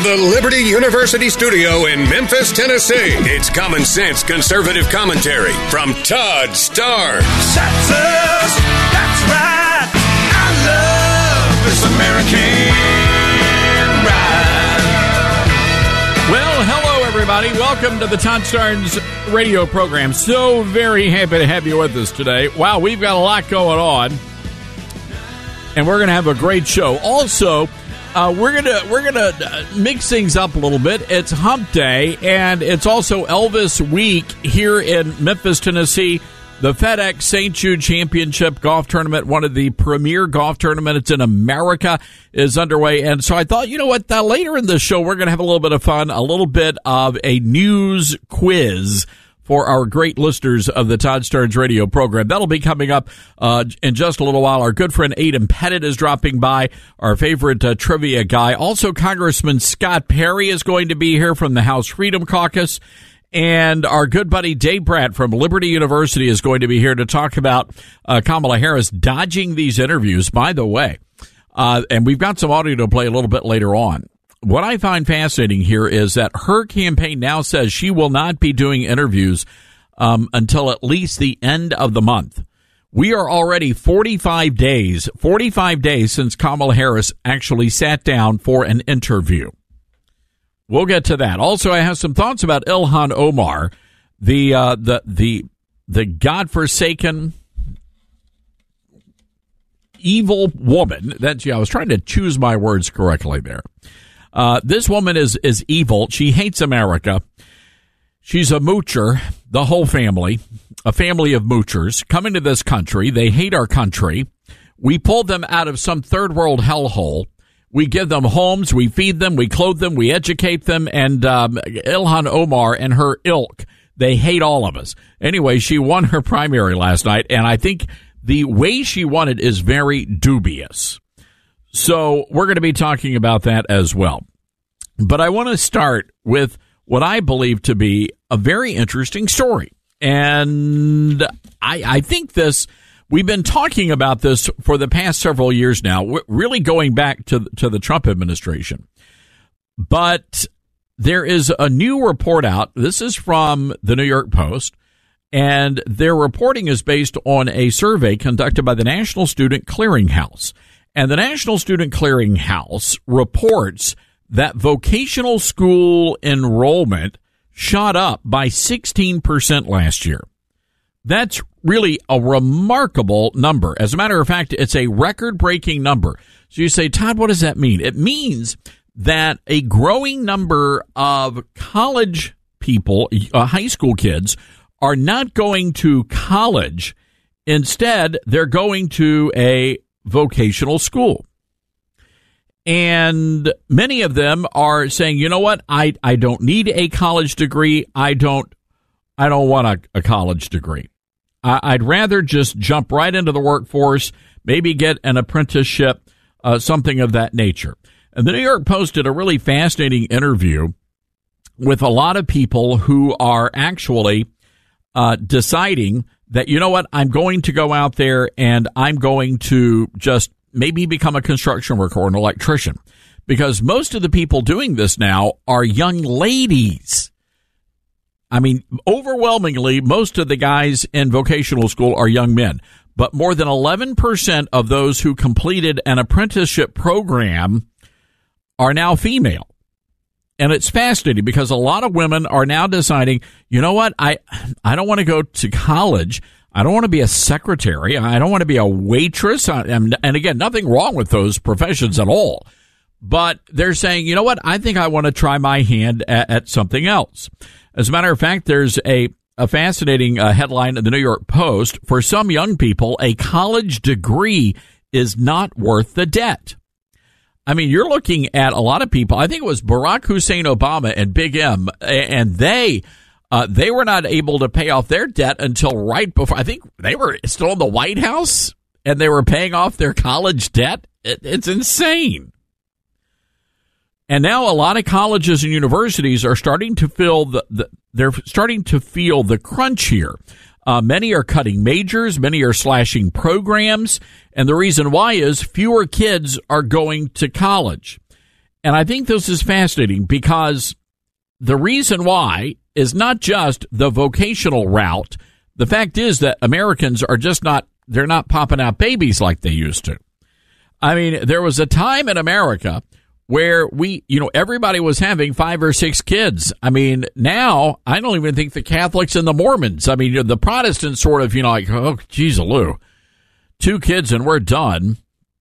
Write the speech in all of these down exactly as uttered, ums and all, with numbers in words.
From the Liberty University studio in Memphis, Tennessee, it's Common Sense Conservative Commentary from Todd Starnes. Texas, that's right. I love this American ride. Well, hello, everybody. Welcome to the Todd Starnes radio program. So very happy to have you with us today. Wow, we've got a lot going on, and we're going to have a great show. Also, Uh, we're gonna we're gonna uh, mix things up a little bit. It's Hump Day, and it's also Elvis Week here in Memphis, Tennessee. The FedEx Saint Jude Championship Golf Tournament, one of the premier golf tournaments in America, is underway. And so I thought, you know what? Uh, later in the show, we're gonna have a little bit of fun, a little bit of a news quiz for our great listeners of the Todd Starnes radio program. That'll be coming up uh, in just a little while. Our good friend Aidan Pettit is dropping by, our favorite uh, trivia guy. Also, Congressman Scott Perry is going to be here from the House Freedom Caucus. And our good buddy Dave Pratt from Liberty University is going to be here to talk about uh, Kamala Harris dodging these interviews, by the way. Uh, and we've got some audio to play a little bit later on. What I find fascinating here is that her campaign now says she will not be doing interviews um, until at least the end of the month. We are already forty-five days, forty-five days since Kamala Harris actually sat down for an interview. We'll get to that. Also, I have some thoughts about Ilhan Omar, the uh, the the the godforsaken evil woman. That yeah, I was trying to choose my words correctly there. Uh, this woman is, is evil. She hates America. She's a moocher, the whole family, a family of moochers coming to this country. They hate our country. We pulled them out of some third world hellhole. We give them homes. We feed them. We clothe them. We educate them. And um, Ilhan Omar and her ilk, they hate all of us. Anyway, she won her primary last night, and I think the way she won it is very dubious. So we're going to be talking about that as well. But I want to start with what I believe to be a very interesting story. And I, I think this, we've been talking about this for the past several years now, really going back to, to the Trump administration. But there is a new report out. This is from the New York Post. And their reporting is based on a survey conducted by the National Student Clearinghouse. And the National Student Clearinghouse reports that vocational school enrollment shot up by sixteen percent last year. That's really a remarkable number. As a matter of fact, it's a record-breaking number. So you say, Todd, what does that mean? It means that a growing number of college people, uh, high school kids, are not going to college. Instead, they're going to a vocational school. And many of them are saying, you know what, I, I don't need a college degree. I don't I don't want a, a college degree. I, I'd rather just jump right into the workforce, maybe get an apprenticeship, uh, something of that nature. And the New York Post did a really fascinating interview with a lot of people who are actually uh, deciding that, you know what, I'm going to go out there and I'm going to just maybe become a construction worker or an electrician. Because most of the people doing this now are young ladies. I mean, overwhelmingly, most of the guys in vocational school are young men. But more than eleven percent of those who completed an apprenticeship program are now female. And it's fascinating because a lot of women are now deciding, you know what, I I don't want to go to college. I don't want to be a secretary. I don't want to be a waitress. And, and again, nothing wrong with those professions at all. But they're saying, you know what, I think I want to try my hand at, at something else. As a matter of fact, there's a, a fascinating uh, headline in the New York Post. For some young people, a college degree is not worth the debt. I mean, you're looking at a lot of people. I think it was Barack Hussein Obama and Big M, and they uh, they were not able to pay off their debt until right before. I think they were still in the White House, and they were paying off their college debt. It, it's insane. And now a lot of colleges and universities are starting to feel the, the they're starting to feel the crunch here. Uh, many are cutting majors, many are slashing programs, and the reason why is fewer kids are going to college. And I think this is fascinating because the reason why is not just the vocational route. The fact is that Americans are just not, they're not popping out babies like they used to. I mean, there was a time in America where we, you know, everybody was having five or six kids. I mean, now I don't even think the Catholics and the Mormons, I mean, the Protestants sort of, you know, like, oh, geez, Lou, two kids and we're done.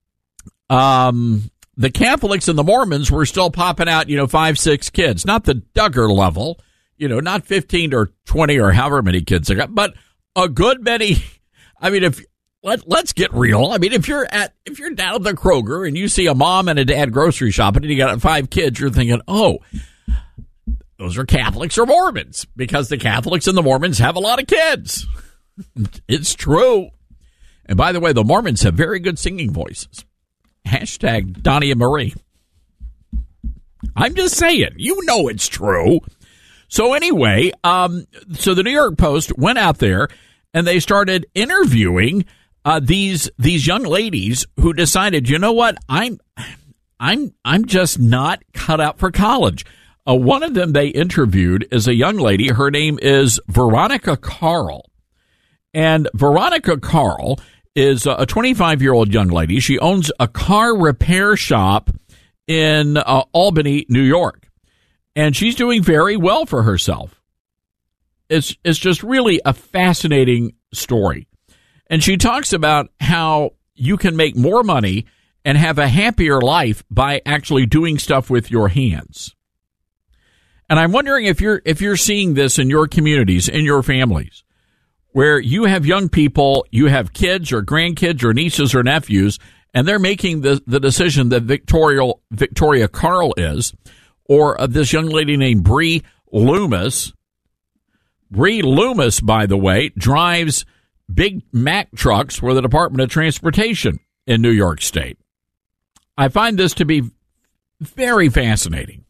Um, the Catholics and the Mormons were still popping out, you know, five, six kids, not the Duggar level, you know, not fifteen or twenty or however many kids they got, but a good many. I mean, if let, let's get real. I mean, if you're at, if you're down at the Kroger and you see a mom and a dad grocery shopping and you got five kids, you're thinking, oh, those are Catholics or Mormons, because the Catholics and the Mormons have a lot of kids. It's true. And by the way, the Mormons have very good singing voices. Hashtag Donnie and Marie. I'm just saying, you know it's true. So anyway, um, so the New York Post went out there and they started interviewing uh, these these young ladies who decided, you know what, I'm I'm I'm just not cut out for college. Uh, one of them they interviewed is a young lady. Her name is Veronica Carl, and Veronica Carl is a twenty-five-year-old young lady. She owns a car repair shop in uh, Albany, New York. And she's doing very well for herself. It's it's just really a fascinating story. And she talks about how you can make more money and have a happier life by actually doing stuff with your hands. And I'm wondering if you're if you're seeing this in your communities, in your families, where you have young people, you have kids or grandkids or nieces or nephews, and they're making the, the decision that Victoria, Victoria Carl is, or uh, this young lady named Bree Loomis. Bree Loomis, by the way, drives big Mack trucks for the Department of Transportation in New York State. I find this to be very fascinating.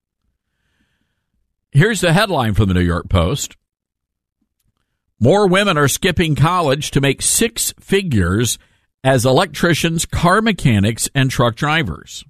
Here's the headline from the New York Post. More women are skipping college to make six figures as electricians, car mechanics, and truck drivers.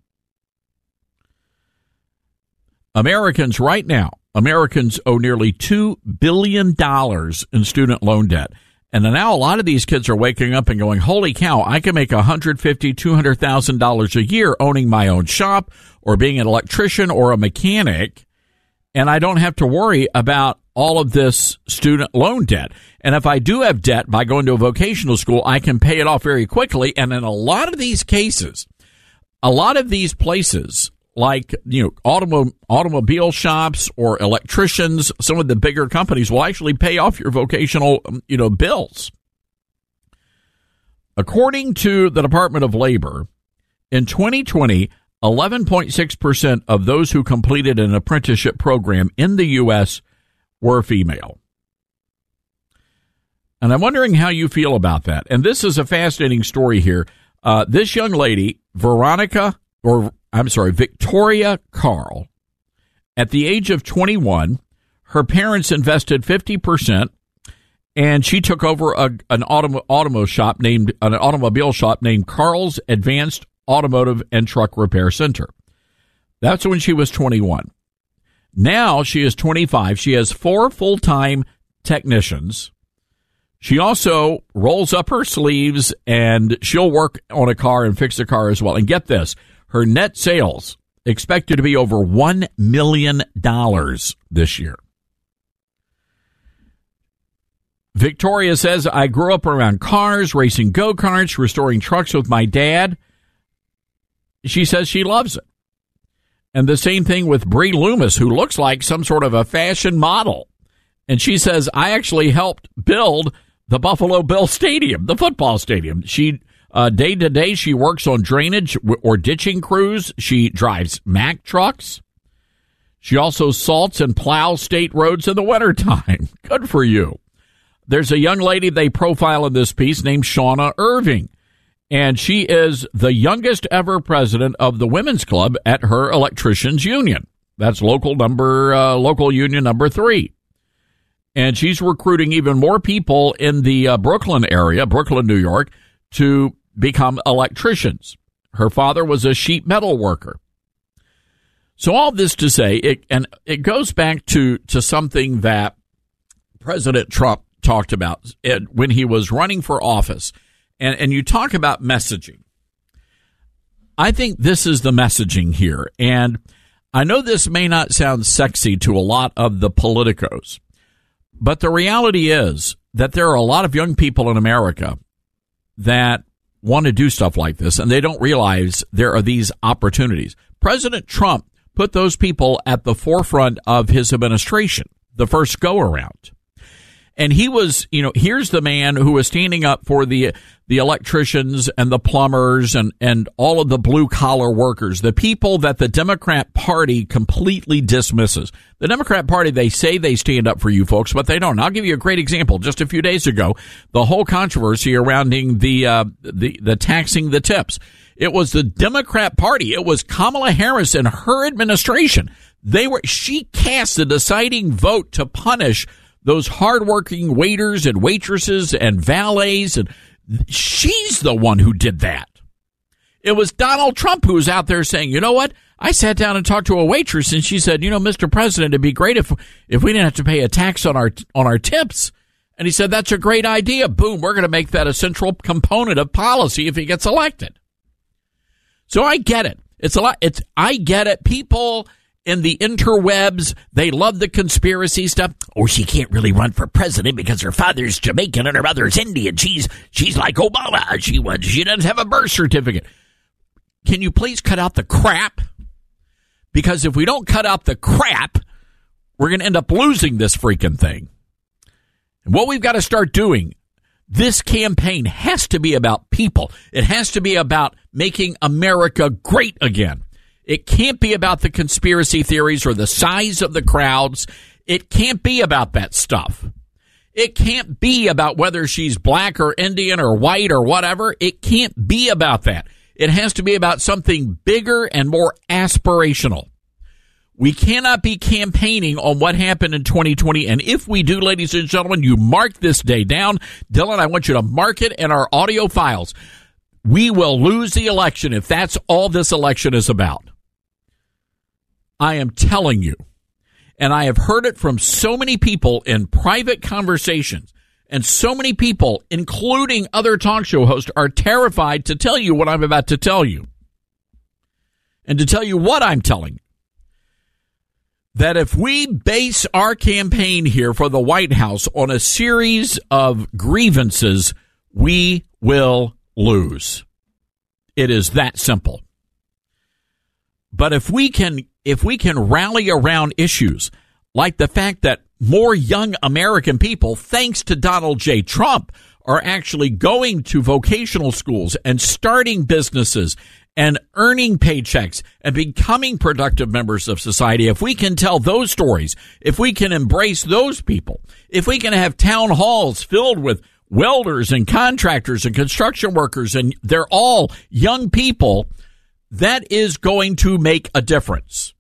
Americans right now, Americans owe nearly two billion dollars in student loan debt. And now a lot of these kids are waking up and going, holy cow, I can make one hundred fifty thousand dollars, two hundred thousand dollars a year owning my own shop or being an electrician or a mechanic, and I don't have to worry about all of this student loan debt. And if I do have debt by going to a vocational school, I can pay it off very quickly. And in a lot of these cases, a lot of these places, like, you know, automo- automobile shops or electricians, some of the bigger companies will actually pay off your vocational, you know, bills. According to the Department of Labor, in twenty twenty, eleven point six percent of those who completed an apprenticeship program in the U S were female. And I'm wondering how you feel about that. And this is a fascinating story here. Uh, this young lady, Veronica, or I'm sorry, Victoria Carl, at the age of twenty-one, her parents invested fifty percent, and she took over a, an autom- automo shop named an automobile shop named Carl's Advanced Automotive and Truck Repair Center. That's when she was twenty-one. Now she is twenty-five. She has four full-time technicians. She also rolls up her sleeves and she'll work on a car and fix a car as well. And get this, her net sales expected to be over one million dollars this year. Victoria says, I grew up around cars, racing go-karts, restoring trucks with my dad. She says she loves it. And the same thing with Bree Loomis, who looks like some sort of a fashion model. And she says, I actually helped build the Buffalo Bill Stadium, the football stadium. She, uh, day to day, she works on drainage or ditching crews. She drives Mack trucks. She also salts and plows state roads in the wintertime. Good for you. There's a young lady they profile in this piece named Shauna Irving. And she is the youngest ever president of the Women's Club at her electricians union. That's local number, uh, local union number three. And she's recruiting even more people in the uh, Brooklyn area, Brooklyn, New York, to become electricians. Her father was a sheet metal worker. So all this to say, it, and it goes back to, to something that President Trump talked about when he was running for office. And, and you talk about messaging. I think this is the messaging here. And I know this may not sound sexy to a lot of the politicos, but the reality is that there are a lot of young people in America that want to do stuff like this, and they don't realize there are these opportunities. President Trump put those people at the forefront of his administration, the first go-around. And he was, you know, here's the man who was standing up for the the electricians and the plumbers and, and all of the blue-collar workers, the people that the Democrat Party completely dismisses. The Democrat Party, they say they stand up for you folks, but they don't. I'll give you a great example. Just a few days ago, the whole controversy surrounding the, uh, the, the taxing the tips. It was the Democrat Party. It was Kamala Harris and her administration. They were, she cast the deciding vote to punish those hardworking waiters and waitresses and valets, and she's the one who did that. It was Donald Trump who was out there saying, you know what? I sat down and talked to a waitress, and she said, you know, Mister President, it'd be great if if we didn't have to pay a tax on our on our tips. And he said, that's a great idea. Boom, we're going to make that a central component of policy if he gets elected. So I get it. It's a lot. It's I get it. People in the interwebs, they love the conspiracy stuff. Oh, she can't really run for president because her father's Jamaican and her mother's Indian. She's she's like Obama. She was. She doesn't have a birth certificate. Can you please cut out the crap? Because if we don't cut out the crap, we're going to end up losing this freaking thing. And what we've got to start doing, this campaign has to be about people. It has to be about making America great again. It can't be about the conspiracy theories or the size of the crowds. It can't be about that stuff. It can't be about whether she's black or Indian or white or whatever. It can't be about that. It has to be about something bigger and more aspirational. We cannot be campaigning on what happened in twenty twenty. And if we do, ladies and gentlemen, you mark this day down. Dylan, I want you to mark it in our audio files. We will lose the election if that's all this election is about. I am telling you, and I have heard it from so many people in private conversations, and so many people, including other talk show hosts, are terrified to tell you what I'm about to tell you. And to tell you what I'm telling you. That if we base our campaign here for the White House on a series of grievances, we will lose. It is that simple. But if we can if we can rally around issues like the fact that more young American people, thanks to Donald J. Trump, are actually going to vocational schools and starting businesses and earning paychecks and becoming productive members of society, if we can tell those stories, if we can embrace those people, if we can have town halls filled with welders and contractors and construction workers, and they're all young people, that is going to make a difference.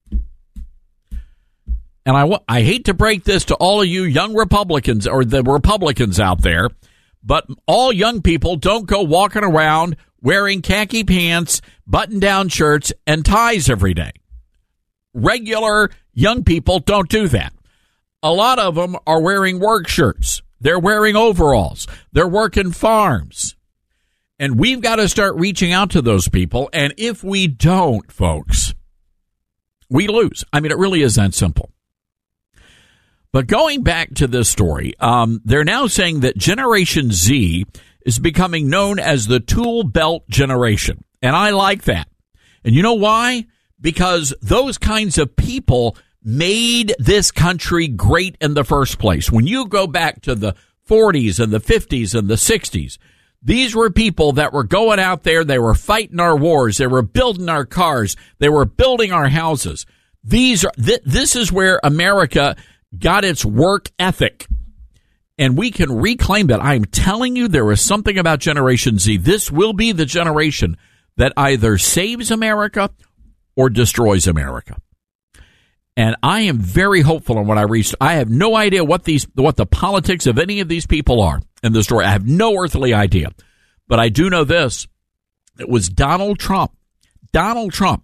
And I, I hate to break this to all of you young Republicans or the Republicans out there, but all young people don't go walking around wearing khaki pants, button-down shirts, and ties every day. Regular young people don't do that. A lot of them are wearing work shirts. They're wearing overalls. They're working farms. And we've got to start reaching out to those people. And if we don't, folks, we lose. I mean, it really is that simple. But going back to this story, um, they're now saying that Generation Z is becoming known as the tool belt generation. And I like that. And you know why? Because those kinds of people made this country great in the first place. When you go back to the forties and the fifties and the sixties, these were people that were going out there. They were fighting our wars. They were building our cars. They were building our houses. These are, th- this is where America got its work ethic. And we can reclaim that. I'm telling you, there is something about Generation Z. This will be the generation that either saves America or destroys America. And I am very hopeful on what I reached. I have no idea what these, what the politics of any of these people are in the story. I have no earthly idea. But I do know this. It was Donald Trump, Donald Trump,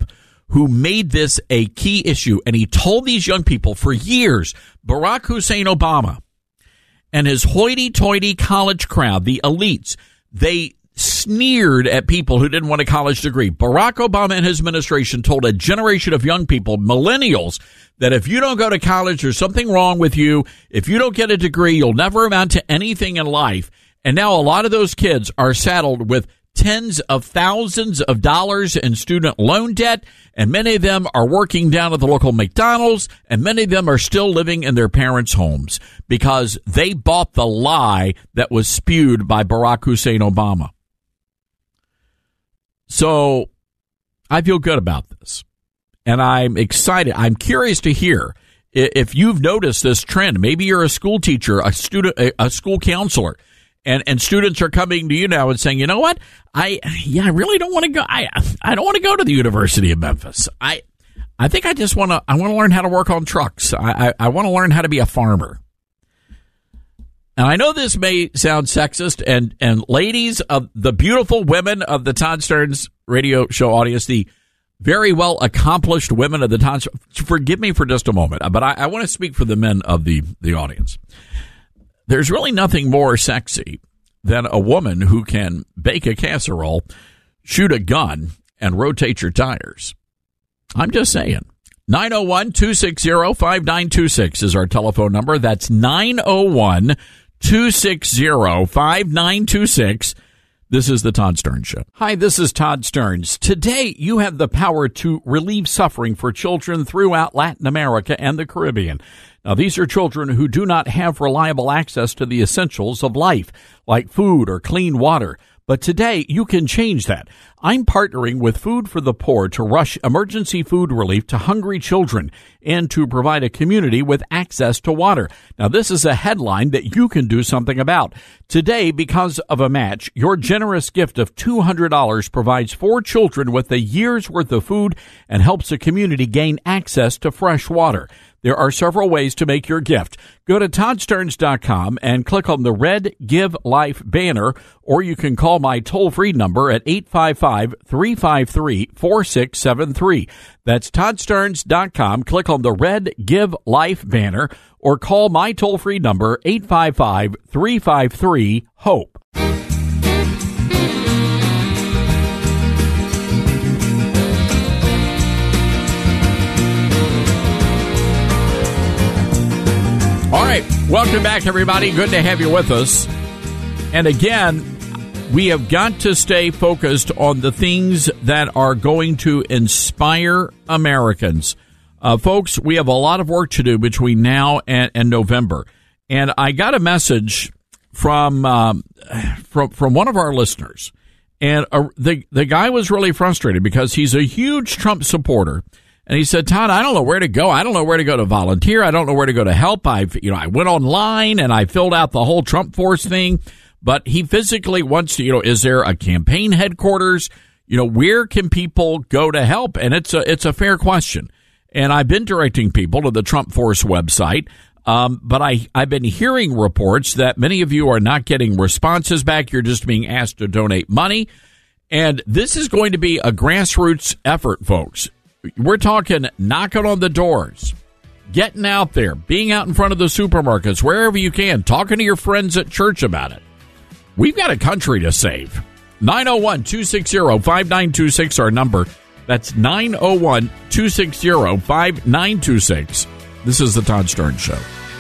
who made this a key issue. And he told these young people for years, Barack Hussein Obama and his hoity-toity college crowd, the elites, they sneered at people who didn't want a college degree. Barack Obama and his administration told a generation of young people, millennials, that if you don't go to college, there's something wrong with you. If you don't get a degree, you'll never amount to anything in life. And now a lot of those kids are saddled with tens of thousands of dollars in student loan debt, and many of them are working down at the local McDonald's, and many of them are still living in their parents' homes because they bought the lie that was spewed by Barack Hussein Obama. So I feel good about this, and I'm excited. I'm curious to hear if you've noticed this trend. Maybe you're a school teacher, a student, a school counselor, and, and students are coming to you now and saying, you know what, I yeah, I really don't want to go. I I don't want to go to the University of Memphis. I I think I just want to. I want to learn how to work on trucks. I I, I want to learn how to be a farmer. And I know this may sound sexist, and, and ladies of the beautiful women of the Todd Stearns radio show audience, the very well accomplished women of the Todd, forgive me for just a moment, but I, I want to speak for the men of the, the audience. There's really nothing more sexy than a woman who can bake a casserole, shoot a gun, and rotate your tires. I'm just saying. nine oh one, two six zero, five nine two six is our telephone number. That's nine oh one, two six zero, five nine two six. This is the Todd Stearns Show. Hi, this is Todd Stearns. Today, you have the power to relieve suffering for children throughout Latin America and the Caribbean. Now, these are children who do not have reliable access to the essentials of life, like food or clean water. But today, you can change that. I'm partnering with Food for the Poor to rush emergency food relief to hungry children and to provide a community with access to water. Now, this is a headline that you can do something about. Today, because of a match, your generous gift of two hundred dollars provides four children with a year's worth of food and helps a community gain access to fresh water. There are several ways to make your gift. Go to Todd Stearns dot com and click on the red Give Life banner, or you can call my toll-free number at eight five five, three five three, four six seven three. That's Todd Stearns dot com. Click on the red Give Life banner, or call my toll-free number eight five five, three five three, HOPE. All right, welcome back, everybody. Good to have you with us. And again, we have got to stay focused on the things that are going to inspire Americans. Uh, folks, we have a lot of work to do between now and, and November. And I got a message from um, from from one of our listeners. And uh, the, the guy was really frustrated because he's a huge Trump supporter. And he said, Todd, I don't know where to go. I don't know where to go to volunteer. I don't know where to go to help. I've, you know, I went online and I filled out the whole Trump Force thing. But he physically wants to, you know, is there a campaign headquarters? You know, where can people go to help? And it's a, it's a fair question. And I've been directing people to the Trump Force website. Um, but I, I've been hearing reports that many of you are not getting responses back. You're just being asked to donate money. And this is going to be a grassroots effort, folks. We're talking knocking on the doors, getting out there, being out in front of the supermarkets, wherever you can, talking to your friends at church about it. We've got a country to save. nine oh one, two six zero, five nine two six, our number. That's nine oh one, two six zero, five nine two six. This is the Todd Stearns Show.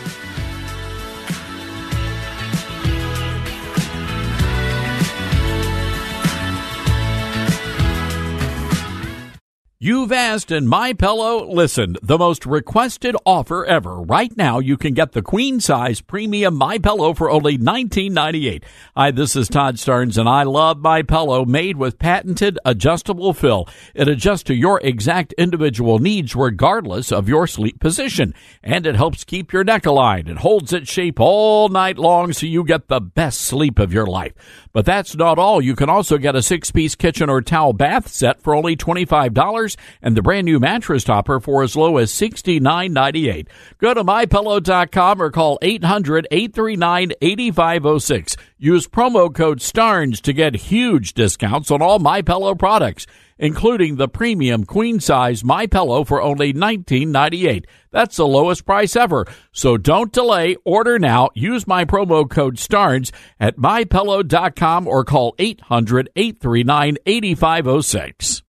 You've asked and MyPillow listened. The most requested offer ever. Right now, you can get the queen-size premium MyPillow for only nineteen ninety-eight. Hi, this is Todd Stearns, and I love MyPillow, made with patented adjustable fill. It adjusts to your exact individual needs regardless of your sleep position, and it helps keep your neck aligned. It holds its shape all night long so you get the best sleep of your life. But that's not all. You can also get a six-piece kitchen or towel bath set for only twenty-five dollars and the brand new mattress topper for as low as sixty-nine ninety-eight. Go to my pillow dot com or call eight hundred, eight three nine, eight five oh six. Use promo code STARNS to get huge discounts on all MyPillow products. including the premium queen-size MyPillow for only nineteen ninety-eight dollars. That's the lowest price ever. So don't delay. Order now. Use my promo code STARNS at my pillow dot com or call eight hundred, eight three nine, eight five zero six.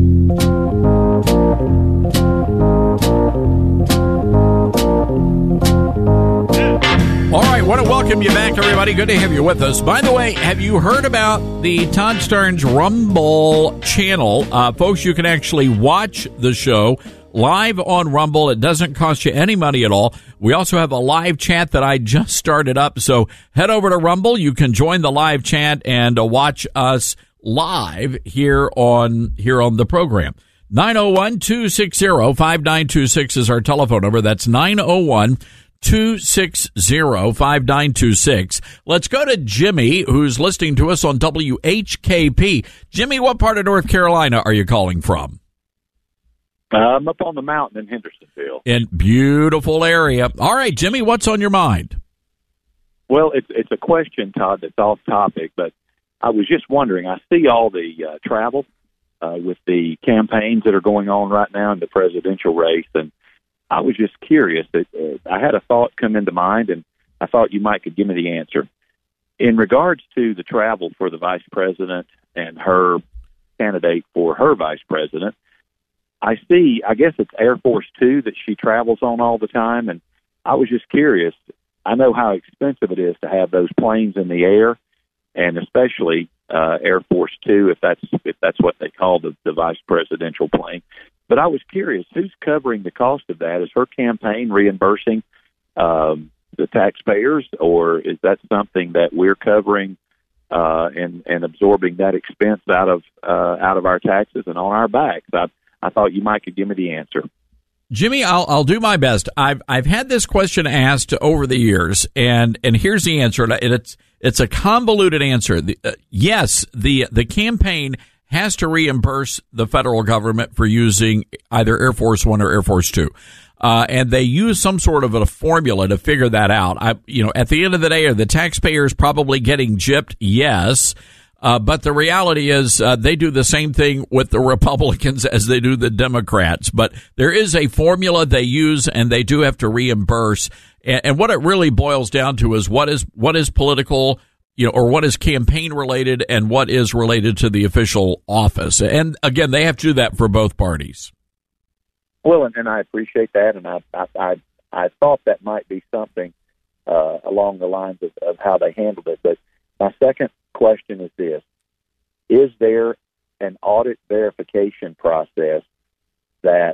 All right, want to welcome you back, everybody. Good to have you with us. By the way, have you heard about the Todd Starnes Rumble channel? Uh, folks, you can actually watch the show live on Rumble. It doesn't cost you any money at all. We also have a live chat that I just started up. So head over to Rumble. You can join the live chat and uh, watch us live here on here on the program. nine oh one, two six zero, five nine two six is our telephone number. That's nine oh one, two six zero, five nine two six. Let's go to Jimmy, who's listening to us on W H K P. Jimmy, what part of North Carolina are you calling from? I'm up on the mountain in Hendersonville. In beautiful area. All right, Jimmy, what's on your mind? Well, it's it's a question, Todd, that's off topic, but I was just wondering. I see all the uh, travel uh, with the campaigns that are going on right now in the presidential race, and I was just curious. That uh, I had a thought come into mind, and I thought you might could give me the answer. In regards to the travel for the vice president and her candidate for her vice president, I see, I guess it's Air Force Two that she travels on all the time, and I was just curious. I know how expensive it is to have those planes in the air, and especially uh, Air Force Two, if that's if that's what they call the, the vice presidential plane. But I was curious, who's covering the cost of that? Is her campaign reimbursing um, the taxpayers, or is that something that we're covering uh, and and absorbing that expense out of uh, out of our taxes and on our backs? I, I thought you might could give me the answer. Jimmy, I'll I'll do my best. I've I've had this question asked over the years, and, and here's the answer. And it's it's a convoluted answer. The, uh, yes, the the campaign has to reimburse the federal government for using either Air Force One or Air Force Two, uh, and they use some sort of a formula to figure that out. I you know at the end of the day, are the taxpayers probably getting gypped? Yes. Uh, but the reality is uh, they do the same thing with the Republicans as they do the Democrats. But there is a formula they use, and they do have to reimburse. And, and what it really boils down to is what is what is political, you know, or what is campaign related, and what is related to the official office. And again, they have to do that for both parties. Well, and, and I appreciate that, and I I I, I thought that might be something uh, along the lines of, of how they handled it. But my second question is this: is there an audit verification process that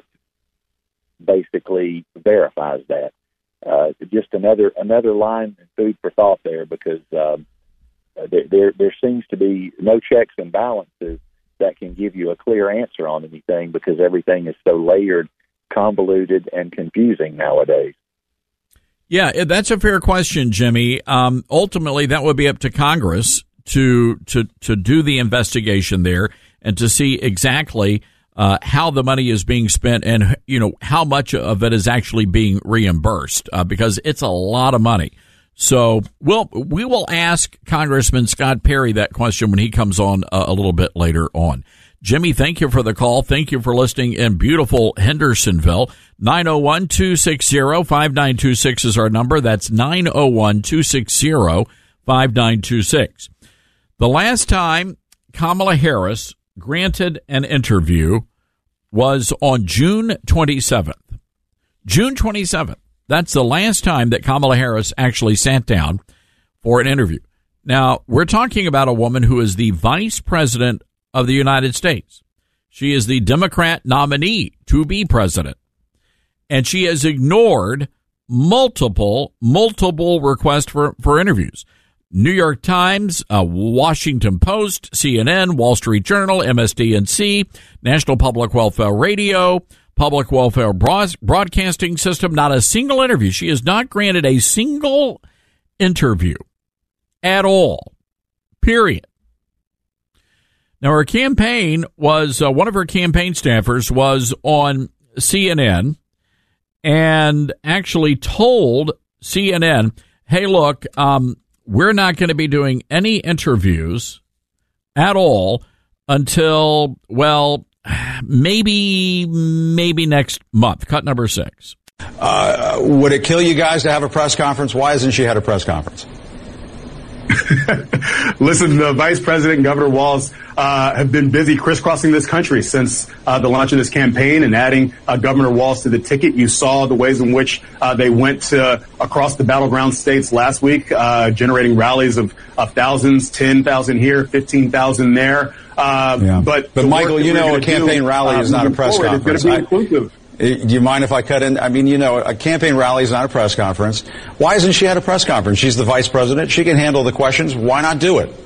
basically verifies that? Uh, just another another line of food for thought there, because um, there, there there seems to be no checks and balances that can give you a clear answer on anything, because everything is so layered, convoluted, and confusing nowadays. Yeah, that's a fair question, Jimmy. Um, ultimately, that would be up to Congress to to to do the investigation there and to see exactly uh, how the money is being spent, and you know how much of it is actually being reimbursed, uh, because it's a lot of money. So we'll we will ask Congressman Scott Perry that question when he comes on a, a little bit later on. Jimmy, thank you for the call. Thank you for listening in beautiful Hendersonville. nine oh one, two six zero, five nine two six is our number. That's nine oh one, two six zero, five nine two six. The last time Kamala Harris granted an interview was on June twenty-seventh. June twenty-seventh. That's the last time that Kamala Harris actually sat down for an interview. Now, we're talking about a woman who is the vice president of the United States. She is the Democrat nominee to be president. And she has ignored multiple, multiple requests for, for interviews. New York Times, uh, Washington Post, C N N, Wall Street Journal, M S D N C, National Public Welfare Radio, Public Welfare Broad- Broadcasting System. Not a single interview. She has not granted a single interview at all, period. Now, her campaign was, uh, one of her campaign staffers was on C N N and actually told C N N, hey, look, um, we're not going to be doing any interviews at all until, well, maybe, maybe next month. Cut number six. Uh, would it kill you guys to have a press conference? Why hasn't she had a press conference? Listen, the Vice President and Governor Walz uh, have been busy crisscrossing this country since uh, the launch of this campaign and adding uh, Governor Walz to the ticket. You saw the ways in which uh, they went to, across the battleground states last week, uh, generating rallies of, of thousands, ten thousand here, fifteen thousand there. Uh, yeah. But, but Michael, you know, a campaign do, rally uh, is not a press forward, conference. It's going to be inclusive. I, Do you mind if I cut in? I mean, you know, a campaign rally is not a press conference. Why hasn't she had a press conference? She's the vice president. She can handle the questions. Why not do it?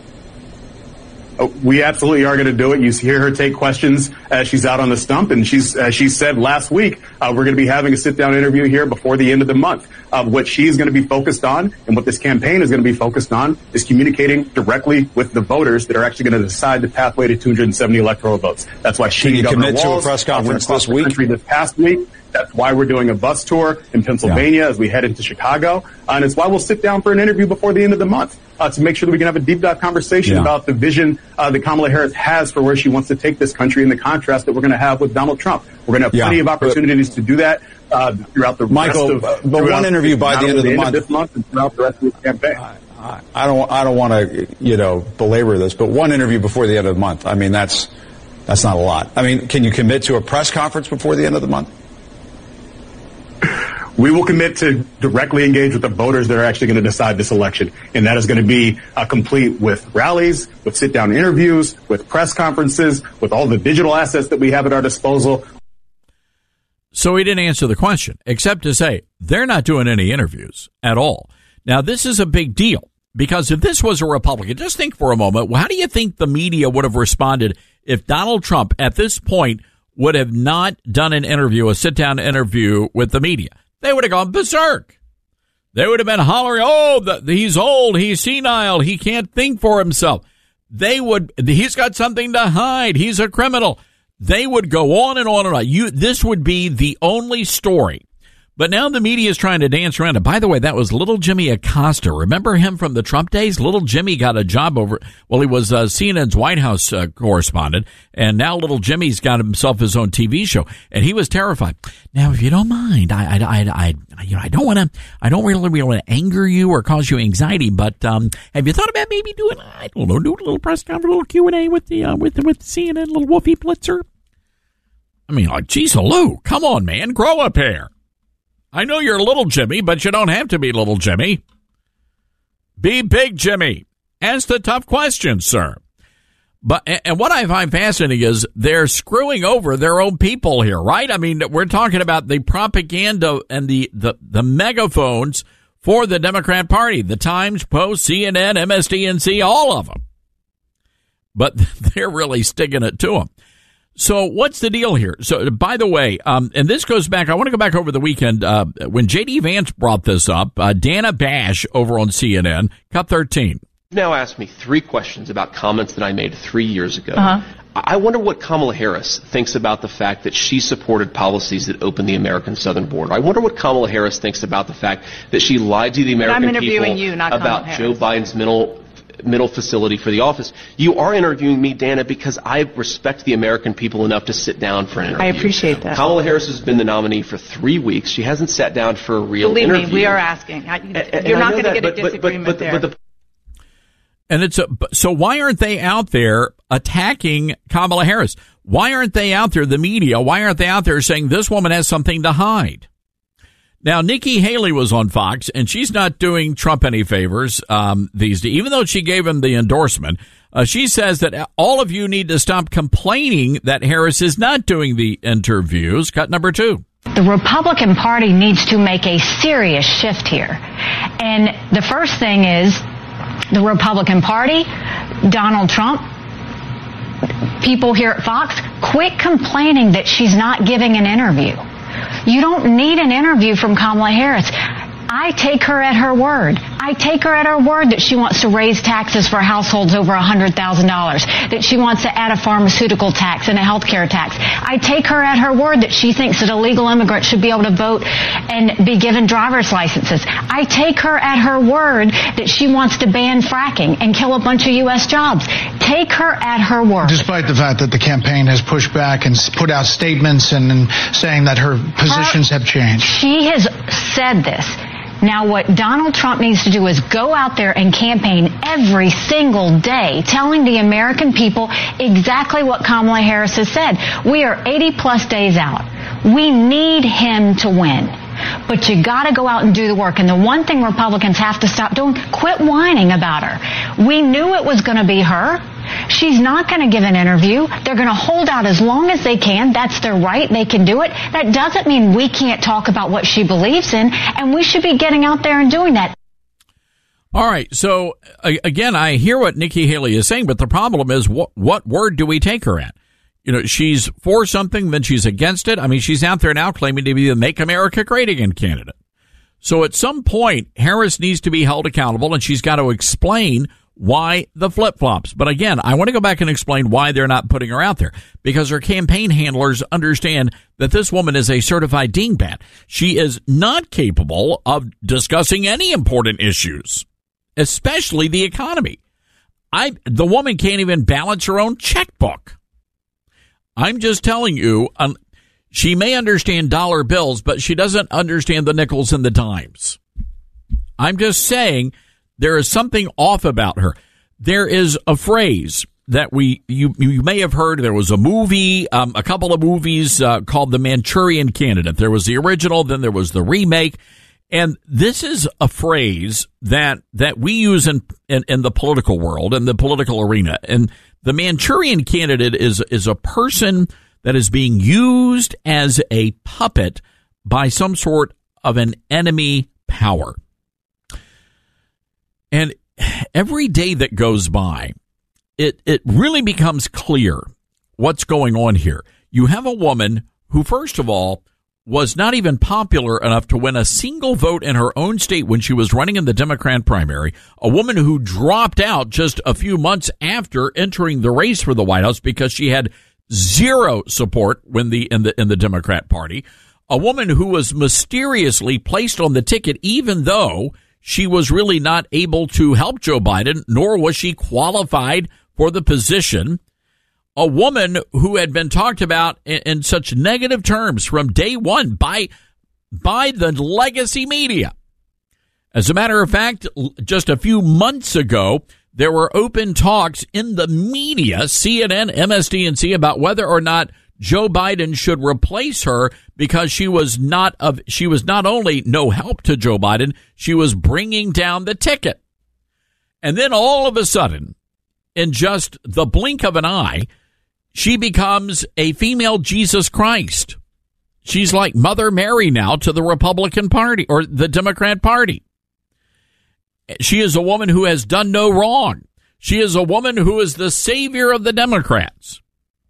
We absolutely are going to do it. You hear her take questions as she's out on the stump, and she's, as she said last week, uh, we're going to be having a sit-down interview here before the end of the month. Uh, what she's going to be focused on, and what this campaign is going to be focused on, is communicating directly with the voters that are actually going to decide the pathway to two hundred seventy electoral votes. That's why she Can you Governor commit Walz, to a press conference uh, this week? Country this past week. That's why we're doing a bus tour in Pennsylvania yeah. as we head into Chicago. Uh, and it's why we'll sit down for an interview before the end of the month uh, to make sure that we can have a deep dive conversation yeah. about the vision uh, that Kamala Harris has for where she wants to take this country and the contrast that we're going to have with Donald Trump. We're going to have yeah. plenty of opportunities to do that uh, throughout the Michael, rest of but one interview by the end of the, the month. Of this month and throughout the rest of the campaign. I, I, I don't. I don't want to, you know, belabor this, but one interview before the end of the month. I mean, that's that's not a lot. I mean, can you commit to a press conference before the end of the month? We will commit to directly engage with the voters that are actually going to decide this election. And that is going to be uh, complete with rallies, with sit-down interviews, with press conferences, with all the digital assets that we have at our disposal. So he didn't answer the question, except to say they're not doing any interviews at all. Now, this is a big deal, because if this was a Republican, just think for a moment, well, how do you think the media would have responded if Donald Trump at this point would have not done an interview, a sit-down interview with the media? They would have gone berserk. They would have been hollering, oh, the, he's old, he's senile, he can't think for himself. They would, he's got something to hide, he's a criminal. They would go on and on and on. You, this would be the only story. But now the media is trying to dance around it. By the way, that was little Jimmy Acosta. Remember him from the Trump days? Little Jimmy got a job over, well, he was uh, C N N's White House uh, correspondent, and now little Jimmy's got himself his own T V show, and he was terrified. Now, if you don't mind, I, I, I, I you know, I don't want to, I don't really, really want to anger you or cause you anxiety, but um, have you thought about maybe doing, I don't know, do a little press conference, a little Q and A with the, uh, with the, with the C N N, little Wolfie Blitzer? I mean, like, geez, hello, come on, man, grow up here. I know you're little Jimmy, but you don't have to be little Jimmy. Be big Jimmy. Ask the tough questions, sir. But and what I find fascinating is they're screwing over their own people here, right? I mean, we're talking about the propaganda and the, the, the megaphones for the Democrat Party, the Times, Post, C N N, M S D N C, all of them. But they're really sticking it to them. So what's the deal here? So, by the way, um, and this goes back, I want to go back over the weekend, uh, when J D Vance brought this up, uh, Dana Bash over on C N N, cut thirteen. You've now asked me three questions about comments that I made three years ago. Uh-huh. I wonder what Kamala Harris thinks about the fact that she supported policies that opened the American southern border. I wonder what Kamala Harris thinks about the fact that she lied to the American I'm interviewing people you, not about Kamala Joe Harris. Biden's middle middle facility for the office. You are interviewing me, Dana, because I respect the American people enough to sit down for an interview. I appreciate that. Kamala Harris has been the nominee for three weeks. She hasn't sat down for a real Believe interview. me, we are asking. I, And- and you're I not know going to that, get a but- but- disagreement but- but- there. but the And it's a, so why aren't they out there attacking Kamala Harris? Why aren't they out there, the media, why aren't they out there saying this woman has something to hide? Now, Nikki Haley was on Fox, and she's not doing Trump any favors um, these days. Even though she gave him the endorsement, uh, she says that all of you need to stop complaining that Harris is not doing the interviews. Cut number two. The Republican Party needs to make a serious shift here. And the first thing is the Republican Party, Donald Trump, people here at Fox, quit complaining that she's not giving an interview. You don't need an interview from Kamala Harris. I take her at her word. I take her at her word that she wants to raise taxes for households over one hundred thousand dollars, that she wants to add a pharmaceutical tax and a health care tax. I take her at her word that she thinks that illegal immigrants should be able to vote and be given driver's licenses. I take her at her word that she wants to ban fracking and kill a bunch of U S jobs. Take her at her word. Despite the fact that the campaign has pushed back and put out statements and, and saying that her positions her, have changed. She has said this. Now, what Donald Trump needs to do is go out there and campaign every single day, telling the American people exactly what Kamala Harris has said. We are eighty plus days out. We need him to win. But you got to go out and do the work. And the one thing Republicans have to stop doing, quit whining about her. We knew it was going to be her. She's not going to give an interview. They're going to hold out as long as they can. That's their right. They can do it. That doesn't mean we can't talk about what she believes in, and we should be getting out there and doing that. All right. So, again, I hear what Nikki Haley is saying, but the problem is what, what word do we take her at? You know, she's for something, then she's against it. I mean, she's out there now claiming to be the Make America Great Again candidate. So at some point, Harris needs to be held accountable, and she's got to explain why the flip-flops. But again, I want to go back and explain why they're not putting her out there, because her campaign handlers understand that this woman is a certified dingbat. She is not capable of discussing any important issues, especially the economy. I, the woman can't even balance her own checkbook. I'm just telling you, um, she may understand dollar bills, but she doesn't understand the nickels and the dimes. I'm just saying there is something off about her. There is a phrase that we you you may have heard. There was a movie, um, a couple of movies uh, called The Manchurian Candidate. There was the original, then there was the remake. And this is a phrase that that we use in, in, in the political world, in the political arena. And the Manchurian Candidate is is a person that is being used as a puppet by some sort of an enemy power. And every day that goes by, it, it really becomes clear what's going on here. You have a woman who, first of all, was not even popular enough to win a single vote in her own state when she was running in the Democrat primary, a woman who dropped out just a few months after entering the race for the White House because she had zero support when the in the in the Democrat Party, a woman who was mysteriously placed on the ticket even though she was really not able to help Joe Biden, nor was she qualified for the position. A woman who had been talked about in, in such negative terms from day one by by the legacy media. As a matter of fact, just a few months ago, there were open talks in the media, C N N, M S D N C, about whether or not Joe Biden should replace her because she was not of she was not only no help to Joe Biden, she was bringing down the ticket. And then all of a sudden, in just the blink of an eye, she becomes a female Jesus Christ. She's like Mother Mary now to the Republican Party or the Democrat Party. She is a woman who has done no wrong. She is a woman who is the savior of the Democrats.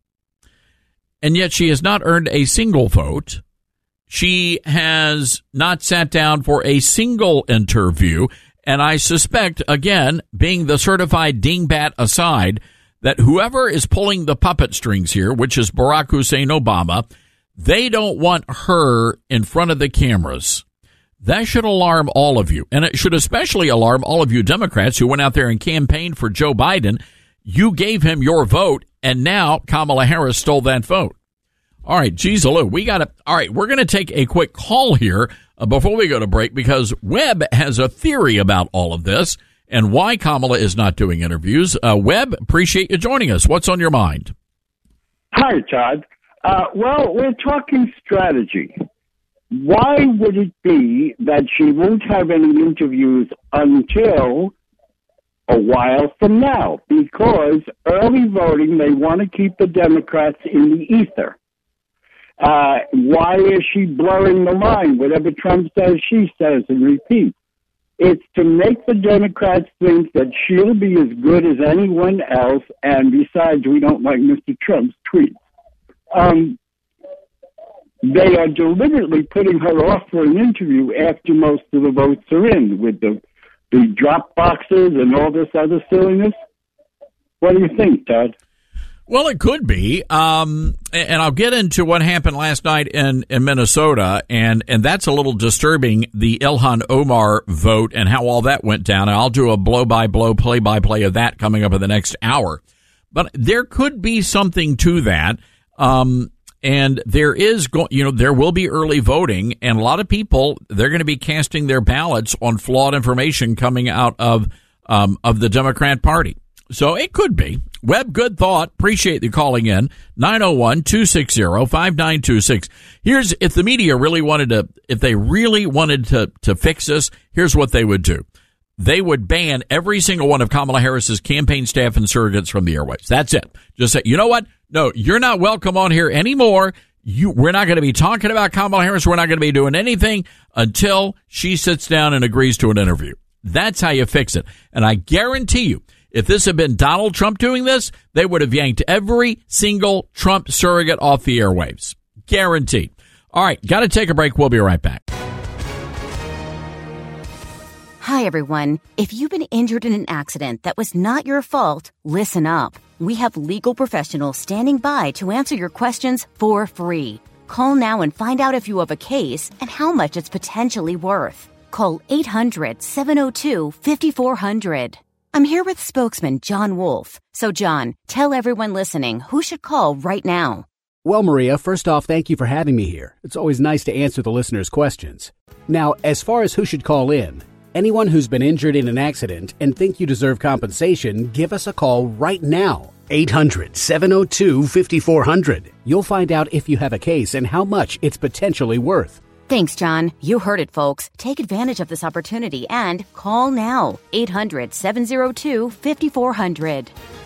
And yet she has not earned a single vote. She has not sat down for a single interview. And I suspect, again, being the certified dingbat aside, that whoever is pulling the puppet strings here, which is Barack Hussein Obama, they don't want her in front of the cameras. That should alarm all of you. And it should especially alarm all of you Democrats who went out there and campaigned for Joe Biden. You gave him your vote, and now Kamala Harris stole that vote. All right, geez, Lou, we got to. All right, we're going to take a quick call here uh, before we go to break because Webb has a theory about all of this and why Kamala is not doing interviews. Uh, Webb, appreciate you joining us. What's on your mind? Hi, Todd. Uh, well, we're talking strategy. Why would it be that she won't have any interviews until a while from now? Because early voting, they want to keep the Democrats in the ether. Uh, why is she blurring the line? Whatever Trump says, she says and repeats. It's to make the Democrats think that she'll be as good as anyone else, and besides, we don't like Mister Trump's tweets. Um, they are deliberately putting her off for an interview after most of the votes are in, with the the drop boxes and all this other silliness. What do you think, Todd? Well, it could be, um, and I'll get into what happened last night in, in Minnesota, and, and that's a little disturbing, the Ilhan Omar vote and how all that went down, and I'll do a blow-by-blow, play-by-play of that coming up in the next hour. But there could be something to that, um, and there is, go- you know, there will be early voting, and a lot of people, they're going to be casting their ballots on flawed information coming out of um, of the Democrat Party. So it could be. Webb, good thought. Appreciate you calling in. nine oh one, two six zero, five nine two six. Here's, if the media really wanted to, if they really wanted to, to fix this, here's what they would do. They would ban every single one of Kamala Harris's campaign staff and surrogates from the airwaves. That's it. Just say, you know what? No, you're not welcome on here anymore. You, we're not going to be talking about Kamala Harris. We're not going to be doing anything until she sits down and agrees to an interview. That's how you fix it. And I guarantee you, if this had been Donald Trump doing this, they would have yanked every single Trump surrogate off the airwaves. Guaranteed. All right, got to take a break. We'll be right back. Hi, everyone. If you've been injured in an accident that was not your fault, listen up. We have legal professionals standing by to answer your questions for free. Call now and find out if you have a case and how much it's potentially worth. Call eight hundred, seven oh two, five four zero zero. I'm here with spokesman John Wolf. So, John, tell everyone listening who should call right now. Well, Maria, first off, thank you for having me here. It's always nice to answer the listeners' questions. Now, as far as who should call in, anyone who's been injured in an accident and think you deserve compensation, give us a call right now. eight hundred, seven oh two, five four zero zero. You'll find out if you have a case and how much it's potentially worth. Thanks, John. You heard it, folks. Take advantage of this opportunity and call now. eight hundred, seven oh two, five four zero zero.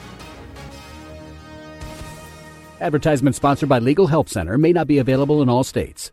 Advertisement sponsored by Legal Help Center. May not be available in all states.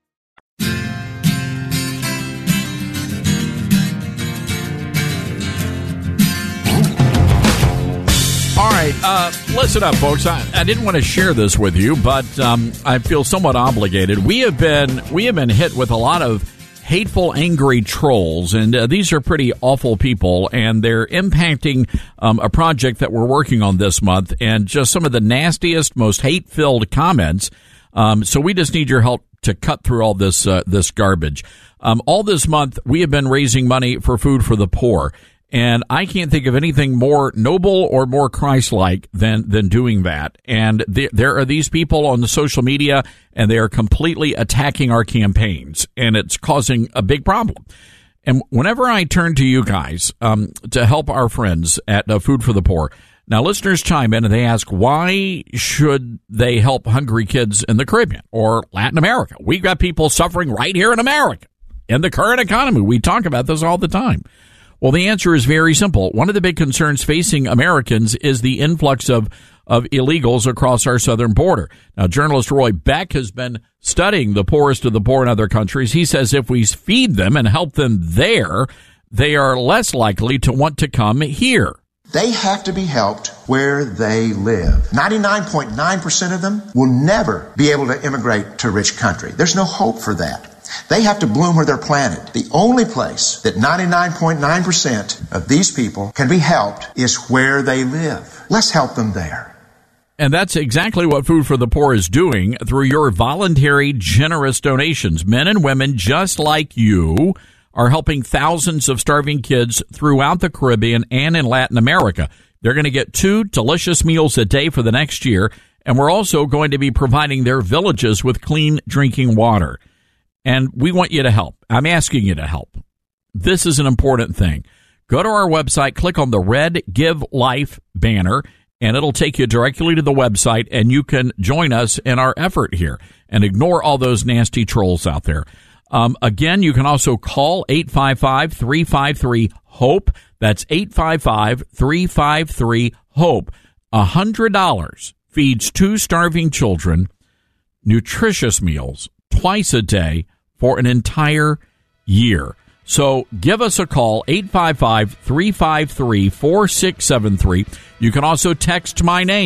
All right, uh, listen up, folks. I, I didn't want to share this with you, but um, I feel somewhat obligated. We have been we have been hit with a lot of hateful, angry trolls, and uh, these are pretty awful people, and they're impacting um, a project that we're working on this month, and just some of the nastiest, most hate-filled comments. Um, so we just need your help to cut through all this uh, this garbage. Um, all this month, we have been raising money for Food for the Poor. And I can't think of anything more noble or more Christ-like than, than doing that. And the, there are these people on the social media, and they are completely attacking our campaigns, and it's causing a big problem. And whenever I turn to you guys um, to help our friends at uh, Food for the Poor, now listeners chime in and they ask, why should they help hungry kids in the Caribbean or Latin America? We've got people suffering right here in America in the current economy. We talk about this all the time. Well, the answer is very simple. One of the big concerns facing Americans is the influx of, of illegals across our southern border. Now, journalist Roy Beck has been studying the poorest of the poor in other countries. He says if we feed them and help them there, they are less likely to want to come here. They have to be helped where they live. ninety-nine point nine percent of them will never be able to immigrate to a rich country. There's no hope for that. They have to bloom where they're planted. The only place that ninety-nine point nine percent of these people can be helped is where they live. Let's help them there. And that's exactly what Food for the Poor is doing through your voluntary, generous donations. Men and women just like you are helping thousands of starving kids throughout the Caribbean and in Latin America. They're going to get two delicious meals a day for the next year, and we're also going to be providing their villages with clean drinking water. And we want you to help. I'm asking you to help. This is an important thing. Go to our website, click on the red Give Life banner, and it'll take you directly to the website, and you can join us in our effort here and ignore all those nasty trolls out there. Um, again, you can also call eight five five, three five three, HOPE. That's eight five five, three five three, HOPE. one hundred dollars feeds two starving children nutritious meals twice a day for an entire year. So give us a call, eight five five, three five three, four six seven three. You can also text my name,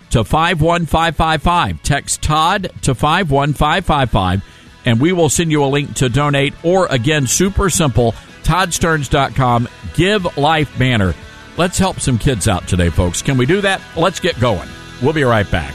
to five one five five five. Text Todd to five one five five five, and we will send you a link to donate. Or, again, super simple, todd stearns dot com, Give Life banner. Let's help some kids out today, folks. Can we do that? Let's get going. We'll be right back.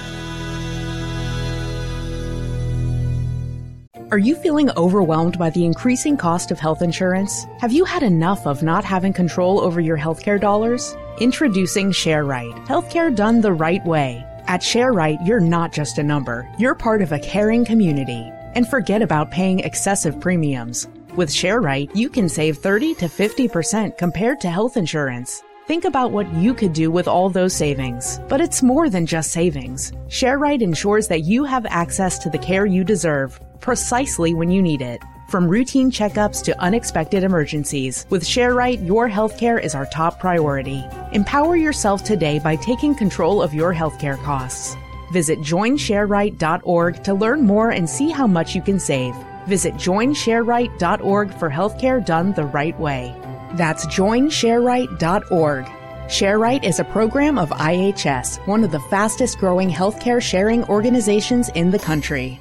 Are you feeling overwhelmed by the increasing cost of health insurance? Have you had enough of not having control over your healthcare dollars? Introducing ShareRight, healthcare done the right way. At ShareRight, you're not just a number. You're part of a caring community. And forget about paying excessive premiums. With ShareRight, you can save thirty to fifty percent compared to health insurance. Think about what you could do with all those savings. But it's more than just savings. ShareRight ensures that you have access to the care you deserve, precisely when you need it. From routine checkups to unexpected emergencies, with ShareRight, your healthcare is our top priority. Empower yourself today by taking control of your healthcare costs. Visit join share right dot org to learn more and see how much you can save. Visit join share right dot org for healthcare done the right way. That's join share right dot org. ShareRight is a program of I H S, one of the fastest growing healthcare sharing organizations in the country.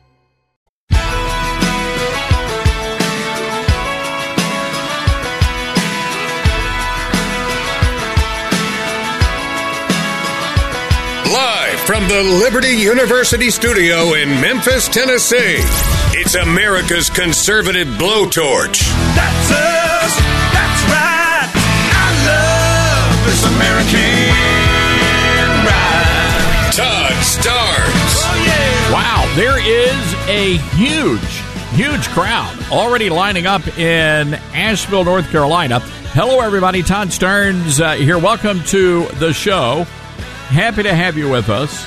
Live from the Liberty University studio in Memphis, Tennessee, it's America's conservative blowtorch. That's us. That's right. I love this American ride. Todd Starnes. Oh, yeah. Wow, there is a huge, huge crowd already lining up in Asheville, North Carolina. Hello, everybody. Todd Starnes uh, here. Welcome to the show. Happy to have you with us.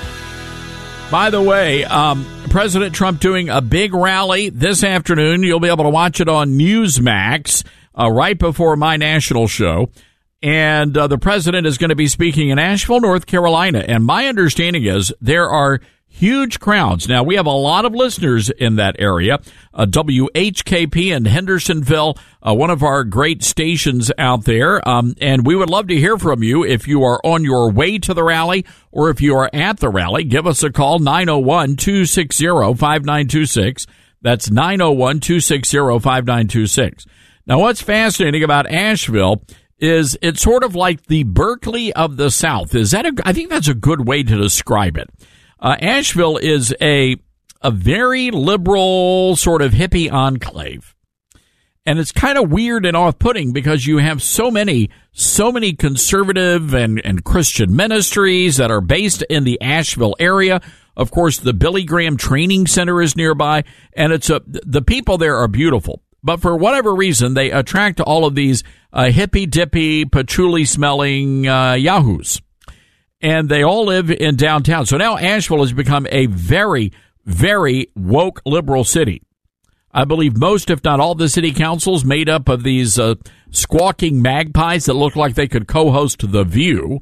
By the way, um, President Trump doing a big rally this afternoon. You'll be able to watch it on Newsmax uh, right before my national show. And uh, the president is going to be speaking in Asheville, North Carolina. And my understanding is there are huge crowds. Now, we have a lot of listeners in that area. Uh, W H K P in Hendersonville, uh, one of our great stations out there. Um, and we would love to hear from you if you are on your way to the rally or if you are at the rally. Give us a call, nine oh one, two six zero, five nine two six. That's nine oh one, two six zero, five nine two six. Now, what's fascinating about Asheville is it's sort of like the Berkeley of the South. Is that a, I think that's a good way to describe it. Uh, Asheville is a a very liberal sort of hippie enclave. And it's kind of weird and off-putting because you have so many, so many conservative and, and Christian ministries that are based in the Asheville area. Of course, the Billy Graham Training Center is nearby, and it's a, the people there are beautiful. But for whatever reason, they attract all of these uh, hippy-dippy, patchouli-smelling uh, yahoos. And they all live in downtown. So now Asheville has become a very, very woke liberal city. I believe most, if not all, the city councils made up of these uh, squawking magpies that look like they could co-host The View.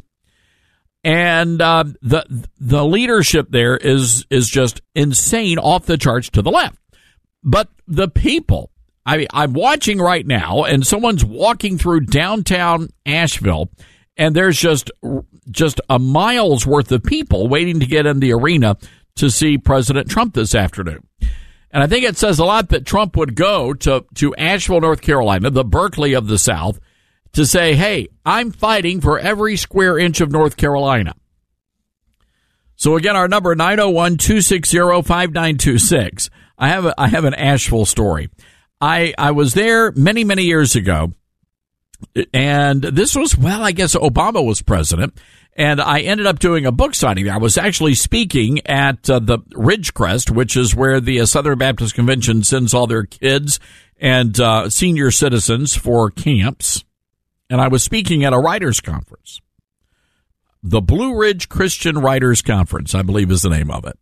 And uh, the the leadership there is is just insane, off the charts to the left. But the people, I mean, I'm watching right now, and someone's walking through downtown Asheville, and there's just just a mile's worth of people waiting to get in the arena to see President Trump this afternoon. And I think it says a lot that Trump would go to, to Asheville, North Carolina, the Berkeley of the South, to say, hey, I'm fighting for every square inch of North Carolina. So again, our number, nine oh one, two six zero, five nine two six. I have a, I have an Asheville story. I, I was there many, many years ago. And this was, well, I guess Obama was president, and I ended up doing a book signing there. I was actually speaking at uh, the Ridgecrest, which is where the uh, Southern Baptist Convention sends all their kids and uh, senior citizens for camps. And I was speaking at a writers' conference. The Blue Ridge Christian Writers Conference, I believe is the name of it.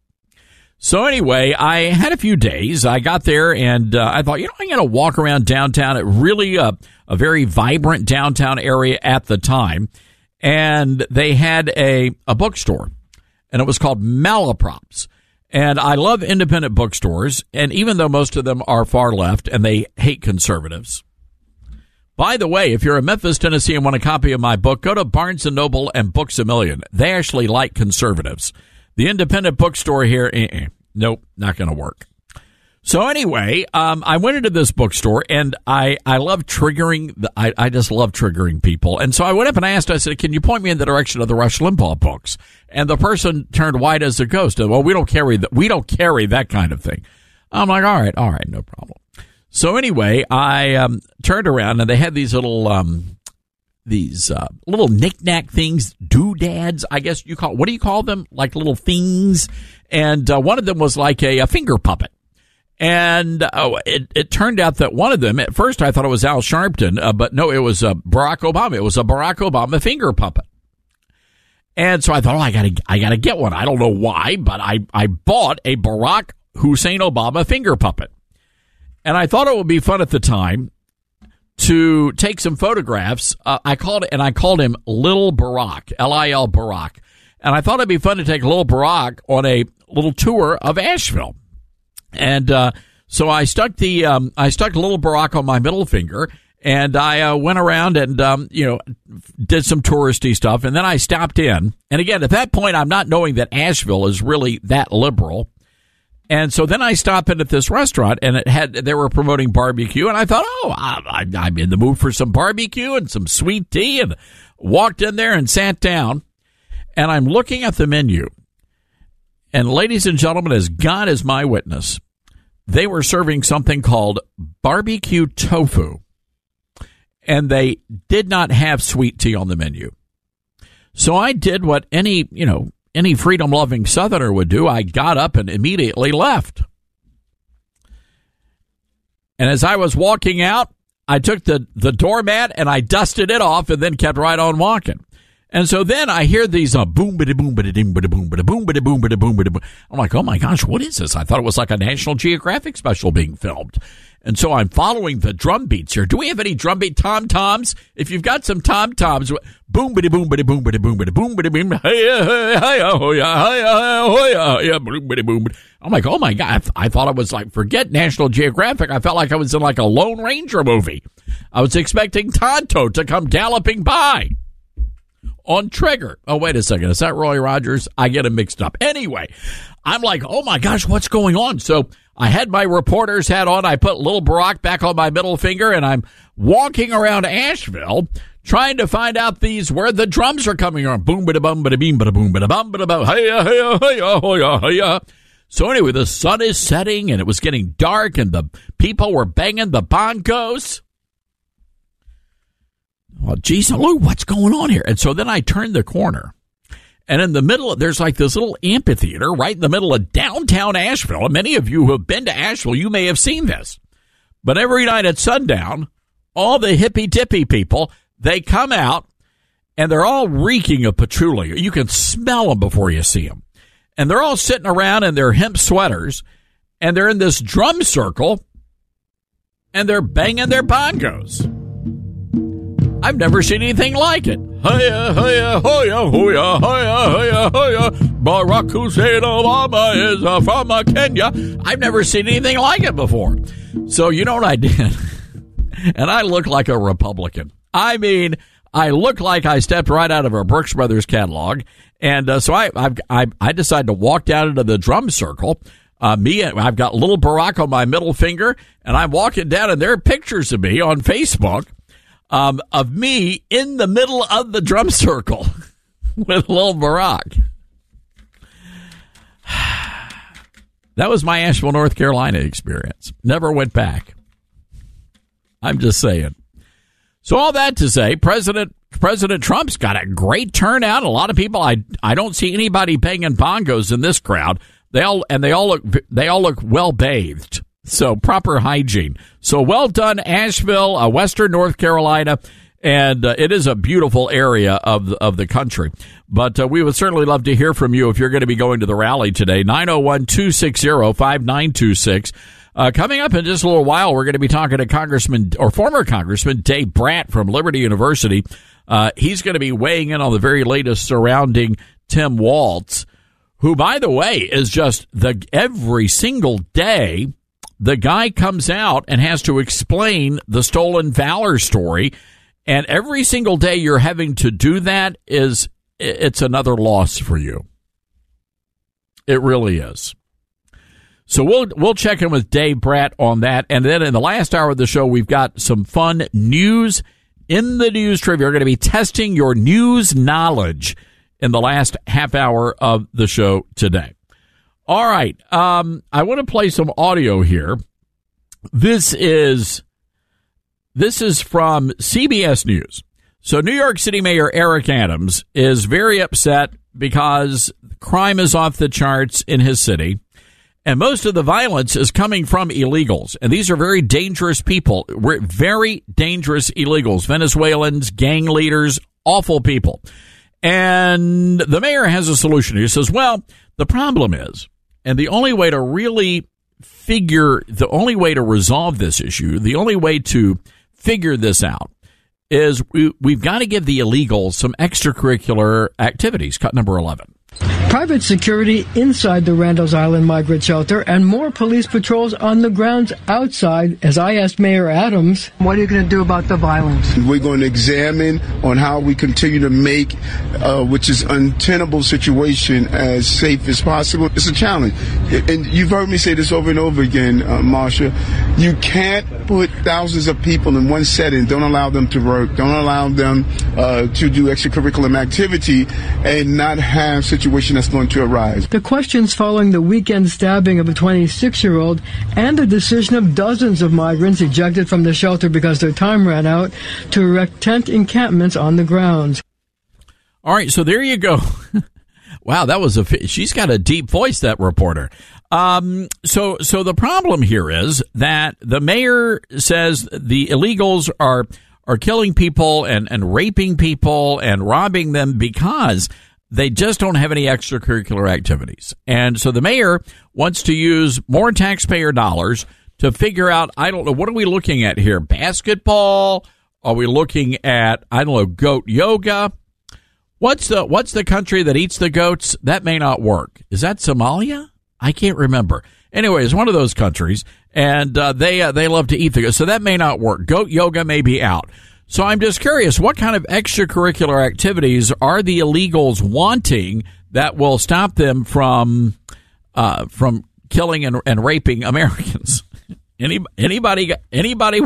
So anyway, I had a few days. I got there and uh, I thought, you know, I'm going to walk around downtown. It really uh, a very vibrant downtown area at the time. And they had a, a bookstore, and it was called Malaprops. And I love independent bookstores. And even though most of them are far left and they hate conservatives, By the way, if you're in Memphis, Tennessee, and want a copy of my book, go to Barnes and Noble and Books A Million. They actually like conservatives. The independent bookstore here, eh-eh, nope, not going to work. So anyway, um, I went into this bookstore, and I, I love triggering, the, I, I just love triggering people. And so I went up and I asked, I said, can you point me in the direction of the Rush Limbaugh books? And the person turned white as a ghost. Well, we don't carry that, we don't carry that kind of thing. I'm like, all right, all right, no problem. So anyway, I um, turned around, and they had these little, um, these uh, little knick-knack things, doodads, I guess you call, what do you call them? Like little things. And uh, one of them was like a, a finger puppet. And uh, it, it turned out that one of them, at first I thought it was Al Sharpton, uh, but no, it was uh, Barack Obama. It was a Barack Obama finger puppet. And so I thought, oh, I gotta, I gotta get one. I don't know why, but I, I bought a Barack Hussein Obama finger puppet. And I thought it would be fun at the time to take some photographs. Uh, I called it, and I called him Little Barack, L I L Barack. And I thought it'd be fun to take Little Barack on a little tour of Asheville. And uh, so I stuck the um, I stuck Little Barack on my middle finger, and I uh, went around and um, you know did some touristy stuff. And then I stopped in. And again, at that point, I'm not knowing that Asheville is really that liberal. And so then I stopped in at this restaurant, and it had they were promoting barbecue, and I thought, oh, I, I'm in the mood for some barbecue and some sweet tea, and walked in there and sat down, and I'm looking at the menu, and ladies and gentlemen, as God is my witness, they were serving something called barbecue tofu, and they did not have sweet tea on the menu. So I did what any, you know, any freedom-loving Southerner would do. I got up and immediately left. And as I was walking out, I took the, the doormat and I dusted it off and then kept right on walking. And so then I hear these uh, boom, bada boom, bada ding, bada boom, bada boom, bada boom, bada boom, bada boom. I'm like, oh my gosh, what is this? I thought it was like a National Geographic special being filmed. And so I'm following the drum beats here. Do we have any drum beat tom-toms? If you've got some tom-toms, boom, bada boom, bada boom, bada boom, bada boom, bada boom, hey, hey, hey, oh yeah, hey, oh yeah, yeah, boom, bada boom. I'm like, oh my God, I thought it was like, forget National Geographic. I felt like I was in like a Lone Ranger movie. I was expecting Tonto to come galloping by on Trigger. Oh, wait a second. Is that Roy Rogers? I get him mixed up. Anyway, I'm like, oh my gosh, what's going on? So I had my reporter's hat on. I put Little Barack back on my middle finger, and I'm walking around Asheville trying to find out these where the drums are coming from. Boom, bada bum, bada beam, bada boom, bada bum, bada bum, hey, hey, hey, hey, hey. So anyway, the sun is setting, and it was getting dark, and the people were banging the bongos. Well, geez, Lou, what's going on here? And so then I turned the corner, and in the middle, there's like this little amphitheater right in the middle of downtown Asheville. And many of you who have been to Asheville, you may have seen this. But every night at sundown, all the hippy-dippy people, they come out, and they're all reeking of patchouli. You can smell them before you see them. And they're all sitting around in their hemp sweaters, and they're in this drum circle, and they're banging their bongos. I've never seen anything like it. Hiya, hiya, hoya, hoya, hiya, hiya, hoya. Barack Hussein Obama is uh, from uh, Kenya. I've never seen anything like it before. So you know what I did? And I look like a Republican. I mean, I look like I stepped right out of a Brooks Brothers catalog. And uh, so I, I've, I I decided to walk down into the drum circle. Uh, me, I've got Little Barack on my middle finger, and I'm walking down, and there are pictures of me on Facebook. Um, of me in the middle of the drum circle with Little Barack. That was my Asheville, North Carolina experience. Never went back. I'm just saying. So all that to say, President President Trump's got a great turnout. A lot of people. I I don't see anybody banging bongos in this crowd. They all and they all look they all look well bathed. So proper hygiene. So well done, Asheville, uh, Western North Carolina, and uh, it is a beautiful area of the, of the country. But uh, we would certainly love to hear from you if you're going to be going to the rally today. nine oh one, two six zero, five nine two six. Uh, coming up in just a little while, we're going to be talking to Congressman or former Congressman Dave Bratt from Liberty University. Uh, he's going to be weighing in on the very latest surrounding Tim Walz, who, by the way, is just the every single day the guy comes out and has to explain the stolen valor story. And every single day you're having to do that is, it's another loss for you. It really is. So we'll we'll check in with Dave Bratt on that. And then in the last hour of the show, we've got some fun news in the news trivia. We're going to be testing your news knowledge in the last half hour of the show today. All right. Um, I want to play some audio here. This is this is from C B S News. So New York City Mayor Eric Adams is very upset because crime is off the charts in his city, and most of the violence is coming from illegals. And these are very dangerous people. We're very dangerous illegals, Venezuelans, gang leaders, awful people. And the mayor has a solution. He says, well, the problem is, and the only way to really figure, the only way to resolve this issue, the only way to figure this out is we, we've got to give the illegals some extracurricular activities. Cut number eleven. Private security inside the Randall's Island migrant shelter and more police patrols on the grounds outside. As I asked Mayor Adams, what are you going to do about the violence? We're going to examine on how we continue to make, uh, which is untenable situation, as safe as possible. It's a challenge. And you've heard me say this over and over again, uh, Marsha. You can't put thousands of people in one setting, don't allow them to work, don't allow them uh, to do extracurricular activity, and not have situations that's going to arise. The questions following the weekend stabbing of a twenty-six-year-old and the decision of dozens of migrants ejected from the shelter because their time ran out to erect tent encampments on the grounds. All right, so there you go. Wow, that was a. She's got a deep voice, that reporter. Um, so, so the problem here is that the mayor says the illegals are are killing people and and raping people and robbing them because they just don't have any extracurricular activities. And so the mayor wants to use more taxpayer dollars to figure out, I don't know, what are we looking at here? Basketball? Are we looking at, I don't know, goat yoga? What's the what's the country that eats the goats? That may not work. Is that Somalia? I can't remember. Anyway, it's one of those countries, and uh, they uh, they love to eat the goats, so that may not work. Goat yoga may be out. So I'm just curious, what kind of extracurricular activities are the illegals wanting that will stop them from uh, from killing and, and raping Americans? Any anybody anybody?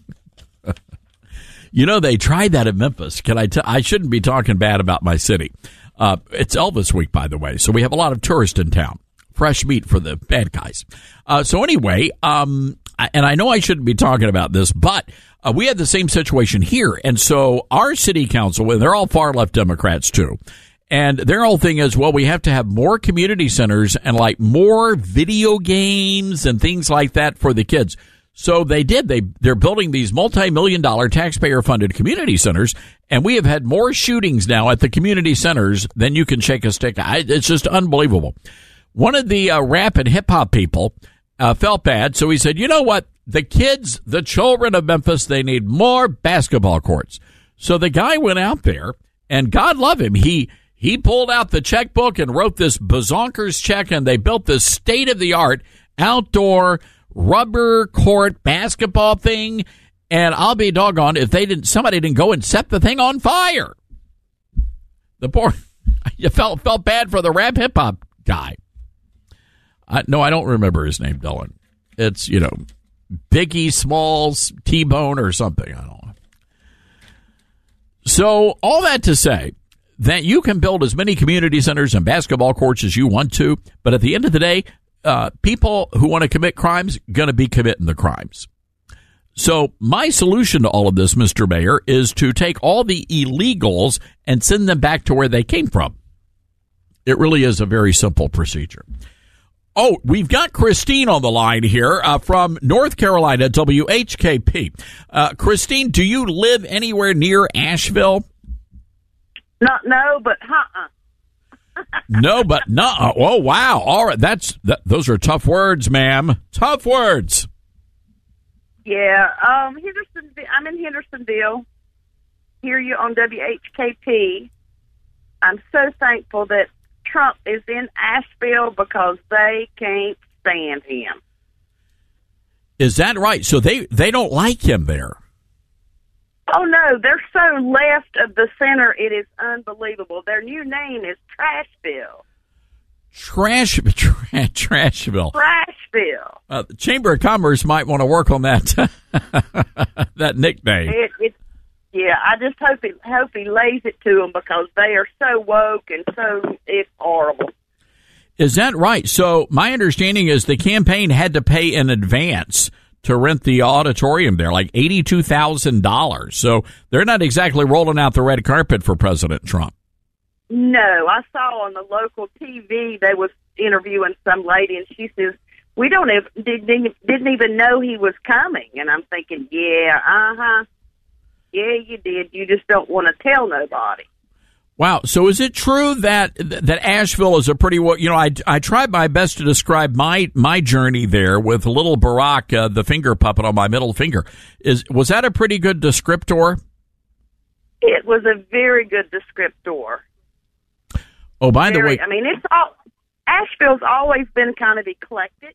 You know, they tried that in Memphis. Can I? T- I shouldn't be talking bad about my city. Uh, it's Elvis week, by the way, so we have a lot of tourists in town. Fresh meat for the bad guys. Uh, so anyway, um, and I know I shouldn't be talking about this, but Uh, we had the same situation here. And so our city council, and they're all far left Democrats too, and their whole thing is, well, we have to have more community centers and like more video games and things like that for the kids. So they did. They, they're building these multi-million dollar taxpayer funded community centers. And we have had more shootings now at the community centers than you can shake a stick. I, it's just unbelievable. One of the uh, rap and hip hop people uh, felt bad. So he said, you know what? The kids, the children of Memphis, they need more basketball courts. So the guy went out there, and God love him, he he pulled out the checkbook and wrote this bazonkers check, and they built this state-of-the-art outdoor rubber court basketball thing. And I'll be doggone if they didn't, somebody didn't go and set the thing on fire. The poor, you felt felt bad for the rap hip hop guy. I, no, I don't remember his name, Dylan. It's, you know, Biggie Smalls, T-Bone or something. I don't know. So all that to say that you can build as many community centers and basketball courts as you want to, but at the end of the day, uh, people who want to commit crimes going to be committing the crimes. So my solution to all of this, Mister Mayor, is to take all the illegals and send them back to where they came from. It really is a very simple procedure. Oh, we've got Christine on the line here uh, from North Carolina, W H K P. Uh, Christine, do you live anywhere near Asheville? No, no, but uh-uh. No, but no. Oh, wow. All right. That's that, those are tough words, ma'am. Tough words. Yeah. Um, Henderson. I'm in Hendersonville. Hear you on W H K P. I'm so thankful that Trump is in Asheville because they can't stand him. Is that right? So they, they don't like him there. Oh, no, they're so left of the center, it is unbelievable. Their new name is Trashville. Trash, tra- Trashville. Trashville. Uh, the Chamber of Commerce might want to work on that that nickname. It, it, yeah, I just hope he, hope he lays it to them because they are so woke and so, it's horrible. Is that right? So my understanding is the campaign had to pay in advance to rent the auditorium there, like eighty-two thousand dollars. So they're not exactly rolling out the red carpet for President Trump. No, I saw on the local T V they was interviewing some lady, and she says, we don't even, didn't, didn't even know he was coming. And I'm thinking, yeah, uh-huh. Yeah, you did. You just don't want to tell nobody. Wow. So is it true that that Asheville is a pretty, you know, I, I tried my best to describe my, my journey there with little Barack, uh, the finger puppet on my middle finger. Is Was that a pretty good descriptor? It was a very good descriptor. Oh, by very, the way, I mean, it's all, Asheville's always been kind of eclectic,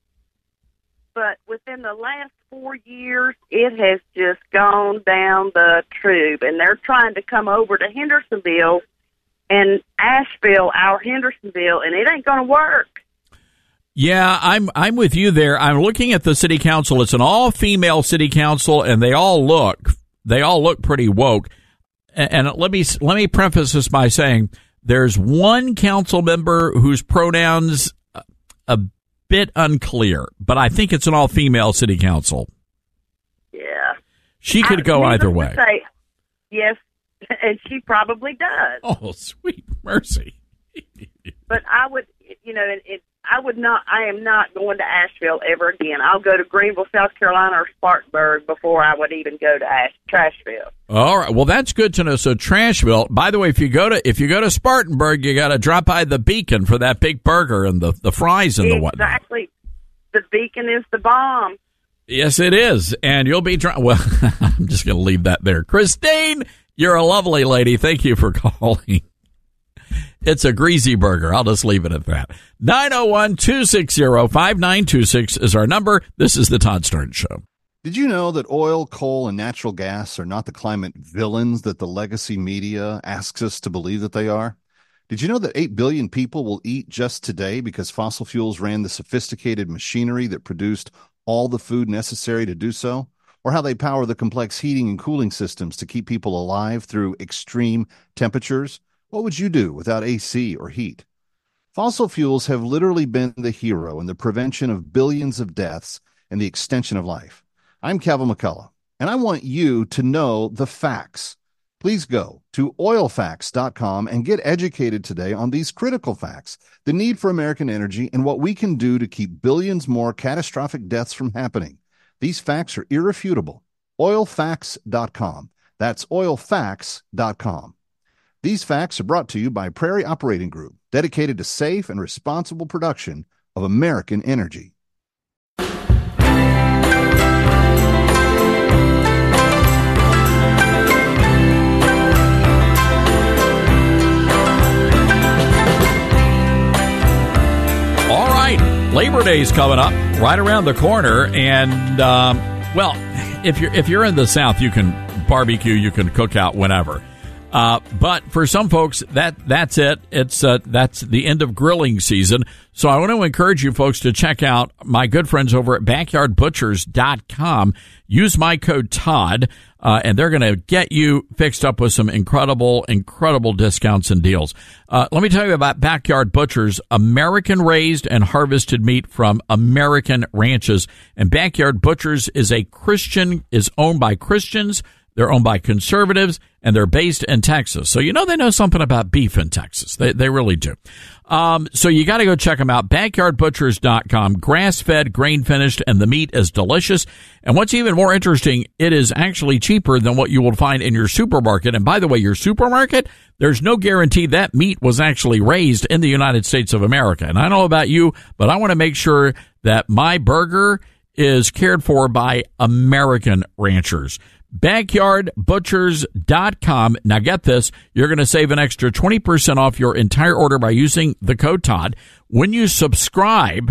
but within the last four years, it has just gone down the tube, and they're trying to come over to Hendersonville and Asheville, our Hendersonville, and it ain't going to work. Yeah, I'm I'm with you there. I'm looking at the city council. It's an all-female city council, and they all look they all look pretty woke. And, and let me let me preface this by saying there's one council member whose pronouns a, a bit unclear, but I think it's an all-female city council. Yeah, she could I, go either way. Say, yes, and she probably does. Oh, sweet mercy! But I would, you know, it, it, I would not. I am not going to Asheville ever again. I'll go to Greenville, South Carolina, or Spartanburg before I would even go to Ash, Trashville. All right. Well, that's good to know. So Trashville. By the way, if you go to if you go to Spartanburg, you got to drop by the Beacon for that big burger and the, the fries and exactly. the whatnot. Exactly. The Beacon is the bomb. Yes, it is, and you'll be trying. Well, I'm just going to leave that there. Christine, you're a lovely lady. Thank you for calling. It's a greasy burger. I'll just leave it at that. nine oh one, two six zero, five nine two six is our number. This is the Todd Starnes Show. Did you know that oil, coal, and natural gas are not the climate villains that the legacy media asks us to believe that they are? Did you know that eight billion people will eat just today because fossil fuels ran the sophisticated machinery that produced all the food necessary to do so? Or how they power the complex heating and cooling systems to keep people alive through extreme temperatures? What would you do without A C or heat? Fossil fuels have literally been the hero in the prevention of billions of deaths and the extension of life. I'm Kevin McCullough, and I want you to know the facts. Please go to oil facts dot com and get educated today on these critical facts, the need for American energy, and what we can do to keep billions more catastrophic deaths from happening. These facts are irrefutable. oil facts dot com. That's oil facts dot com. These facts are brought to you by Prairie Operating Group, dedicated to safe and responsible production of American energy. All right, Labor Day is coming up right around the corner, and um, well, if you're if you're in the South, you can barbecue, you can cook out whenever. Uh, but for some folks, that that's it. It's uh, that's the end of grilling season. So I want to encourage you folks to check out my good friends over at backyard butchers dot com. Use my code Todd, uh, and they're going to get you fixed up with some incredible, incredible discounts and deals. Uh, let me tell you about Backyard Butchers, American raised and harvested meat from American ranches. And Backyard Butchers is a Christian, is owned by Christians. They're owned by conservatives, and they're based in Texas. So you know they know something about beef in Texas. They they really do. Um, so you got to go check them out. backyard butchers dot com. Grass-fed, grain-finished, and the meat is delicious. And what's even more interesting, it is actually cheaper than what you will find in your supermarket. And by the way, your supermarket, there's no guarantee that meat was actually raised in the United States of America. And I don't know about you, but I want to make sure that my burger is cared for by American ranchers. backyard butchers dot com. Now get this, you're going to save an extra twenty percent off your entire order by using the code Todd. When you subscribe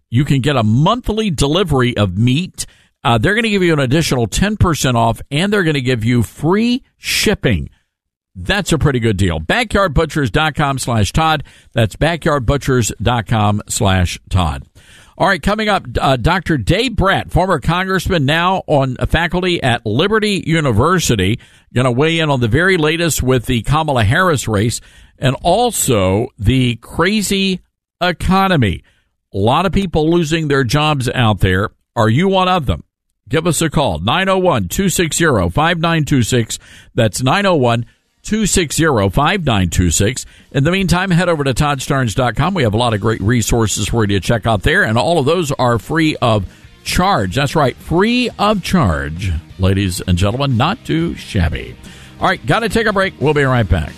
You can get a monthly delivery of meat. Uh, they're going to give you an additional ten percent off, and they're going to give you free shipping. That's a pretty good deal. backyardbutchers.com slash Todd. That's backyardbutchers.com slash Todd. All right, coming up, uh, Doctor Dave Brat, former congressman, now on faculty at Liberty University, going to weigh in on the very latest with the Kamala Harris race and also the crazy economy. A lot of people losing their jobs out there. Are you one of them? Give us a call, nine oh one, two six zero, five nine two six. That's nine oh one, two six zero, five nine two six. In the meantime, head over to todd starnes dot com. We have a lot of great resources for you to check out there, and all of those are free of charge. That's right, free of charge, ladies and gentlemen. Not too shabby. All right, got to take a break. We'll be right back.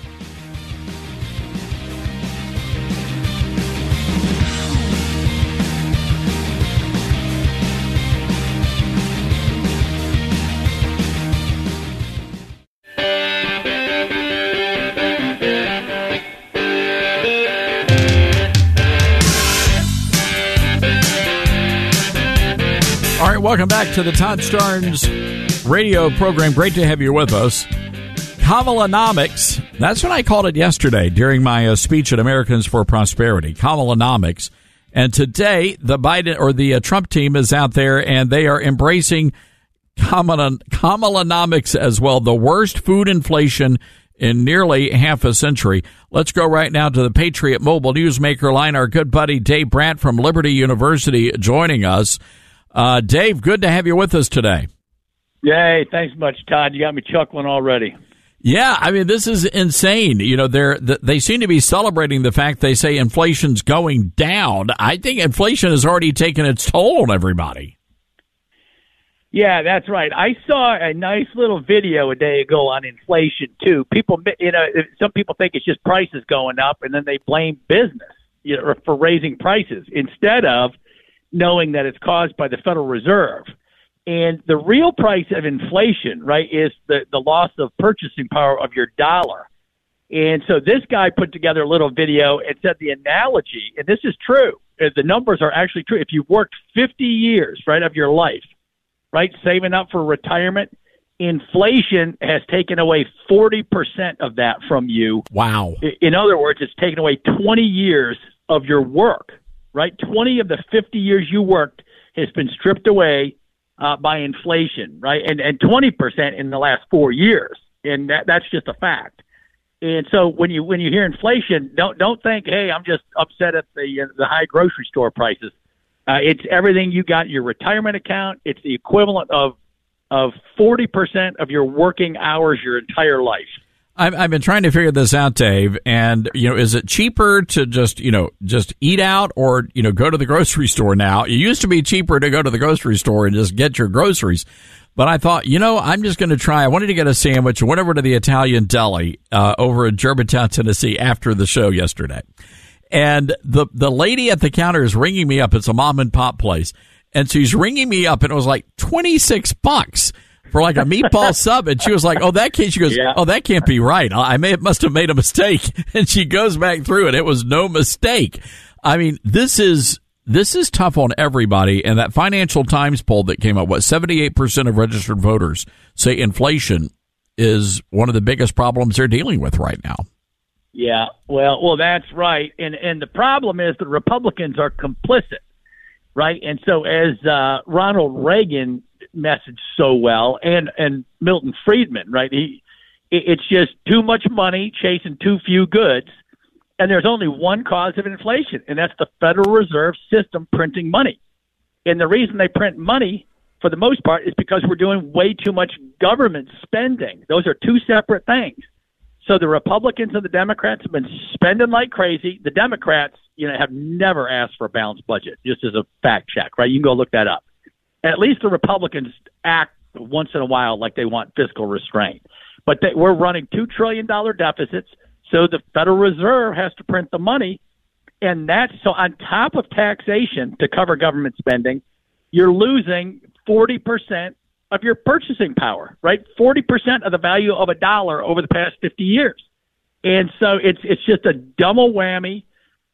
Welcome back to the Todd Starnes radio program. Great to have you with us. Kamalanomics. That's what I called it yesterday during my uh, speech at Americans for Prosperity. Kamalanomics. And today, the Biden or the uh, Trump team is out there, and they are embracing Kamala, Kamalanomics as well. The worst food inflation in nearly half a century. Let's go right now to the Patriot Mobile Newsmaker line. Our good buddy Dave Brat from Liberty University joining us. Uh, Dave, good to have you with us today. Yay, thanks much, Todd. You got me chuckling already. Yeah, I mean, this is insane. You know, they're, they seem to be celebrating the fact they say inflation's going down. I think inflation has already taken its toll on everybody. Yeah, that's right. I saw a nice little video a day ago on inflation, too. People, you know, some people think it's just prices going up, and then they blame business, you know, for raising prices instead of knowing that it's caused by the Federal Reserve. And the real price of inflation, right, is the, the loss of purchasing power of your dollar. And so this guy put together a little video and said the analogy, and this is true, the numbers are actually true. If you've worked fifty years, right, of your life, right, saving up for retirement, inflation has taken away forty percent of that from you. Wow. In other words, it's taken away twenty years of your work. Right, twenty of the fifty years you worked has been stripped away uh, by inflation, right, and and twenty percent in the last four years, and that that's just a fact. And so when you when you hear inflation, don't don't think, hey, I'm just upset at the uh, the high grocery store prices. Uh, it's everything you got in your retirement account. It's the equivalent of of forty percent of your working hours your entire life. I've, I've been trying to figure this out, Dave, and, you know, is it cheaper to just, you know, just eat out or, you know, go to the grocery store now? It used to be cheaper to go to the grocery store and just get your groceries. But I thought, you know, I'm just going to try. I wanted to get a sandwich. I went over to the Italian deli uh, over in Germantown, Tennessee after the show yesterday. And the, the lady at the counter is ringing me up. It's a mom and pop place. And she's ringing me up, and it was like twenty-six bucks. For like a meatball sub, and she was like, "Oh, that can't." She goes, yeah. "Oh, that can't be right. I may must have made a mistake." And she goes back through it. It was no mistake. I mean, this is this is tough on everybody. And that Financial Times poll that came up, what seventy-eight percent of registered voters say inflation is one of the biggest problems they're dealing with right now. Yeah, well, well, that's right. And and the problem is the Republicans are complicit, right? And so as uh, Ronald Reagan message so well, and and Milton Friedman, right? He, it's just too much money chasing too few goods, and there's only one cause of inflation, and that's the Federal Reserve System printing money. And the reason they print money, for the most part, is because we're doing way too much government spending. Those are two separate things. So the Republicans and the Democrats have been spending like crazy. The Democrats, you know, have never asked for a balanced budget, just as a fact check, right? You can go look that up. At least the Republicans act once in a while like they want fiscal restraint. But they, we're running two trillion dollars deficits, so the Federal Reserve has to print the money. And that's so on top of taxation to cover government spending, you're losing forty percent of your purchasing power, right? forty percent of the value of a dollar over the past fifty years. And so it's it's just a double whammy.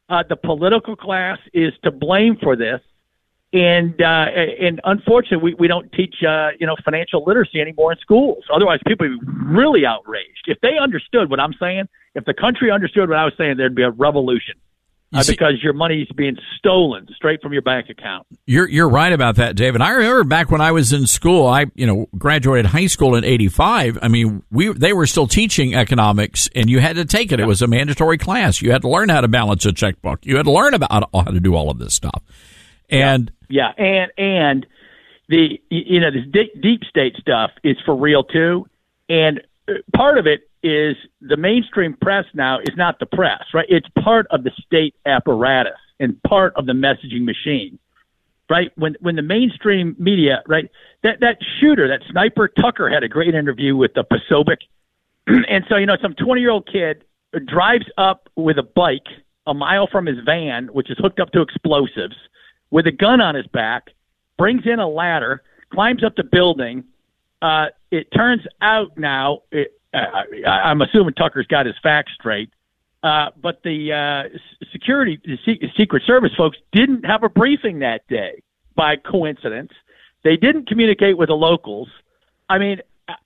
Uh, the political class is to blame for this. And uh, and unfortunately, we, we don't teach uh, you know financial literacy anymore in schools. Otherwise, people would be really outraged. If they understood what I'm saying, if the country understood what I was saying, there'd be a revolution uh, see, because your money is being stolen straight from your bank account. You're you're right about that, David. I remember back when I was in school. I you know graduated high school in eighty-five. I mean, we they were still teaching economics, and you had to take it. It was a mandatory class. You had to learn how to balance a checkbook. You had to learn about how to do all of this stuff. And yeah, and and the you know this deep, deep state stuff is for real too, and part of it is the mainstream press now is not the press, right? It's part of the state apparatus and part of the messaging machine, right? When when the mainstream media, right, that that shooter, that sniper Tucker had a great interview with the Posobiec, and so you know some twenty year old kid drives up with a bike a mile from his van, which is hooked up to explosives, with a gun on his back, brings in a ladder, climbs up the building. Uh, it turns out now, it, uh, I, I'm assuming Tucker's got his facts straight, uh, but the uh, security, the Secret Service folks didn't have a briefing that day by coincidence. They didn't communicate with the locals. I mean,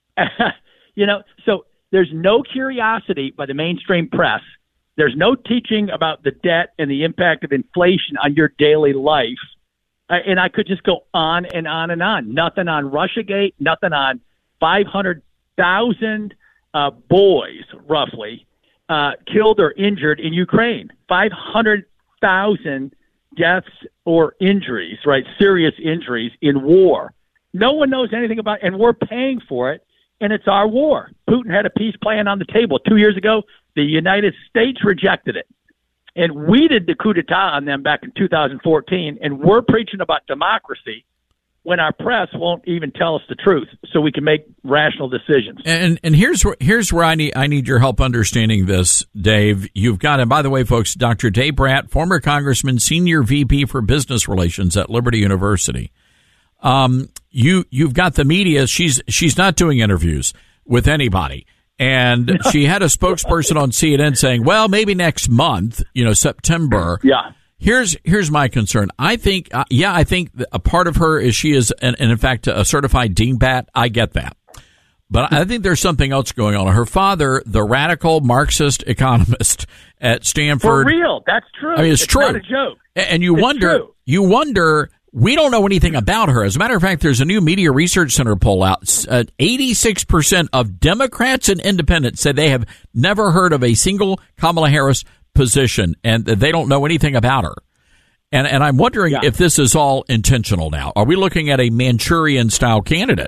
you know, so there's no curiosity by the mainstream press. There's no teaching about the debt and the impact of inflation on your daily life. Uh, and I could just go on and on and on. Nothing on Russiagate, nothing on five hundred thousand uh, boys, roughly, uh, killed or injured in Ukraine. five hundred thousand deaths or injuries, right, serious injuries in war. No one knows anything about it, and we're paying for it, and it's our war. Putin had a peace plan on the table two years ago. The United States rejected it, and we did the coup d'etat on them back in two thousand fourteen, and we're preaching about democracy when our press won't even tell us the truth so we can make rational decisions. And and here's where, here's where I need I need your help understanding this, Dave. You've got, and by the way, folks, Doctor Dave Brat, former congressman, senior V P for business relations at Liberty University. Um, you you've got the media. She's she's not doing interviews with anybody. And she had a spokesperson on C N N saying, well, maybe next month, you know, September. Yeah. Here's here's my concern. I think, uh, yeah, I think a part of her is she is, and, and in fact, a certified dingbat. I get that. But I think there's something else going on. Her father, the radical Marxist economist at Stanford. For real. That's true. I mean, it's, it's true. Not a joke. And you it's wonder, true. you wonder, we don't know anything about her. As a matter of fact, there's a new Media Research Center poll out. Uh, eighty-six percent of Democrats and independents said they have never heard of a single Kamala Harris position, and they don't know anything about her. And and I'm wondering yeah. if this is all intentional now. Are we looking at a Manchurian-style candidate?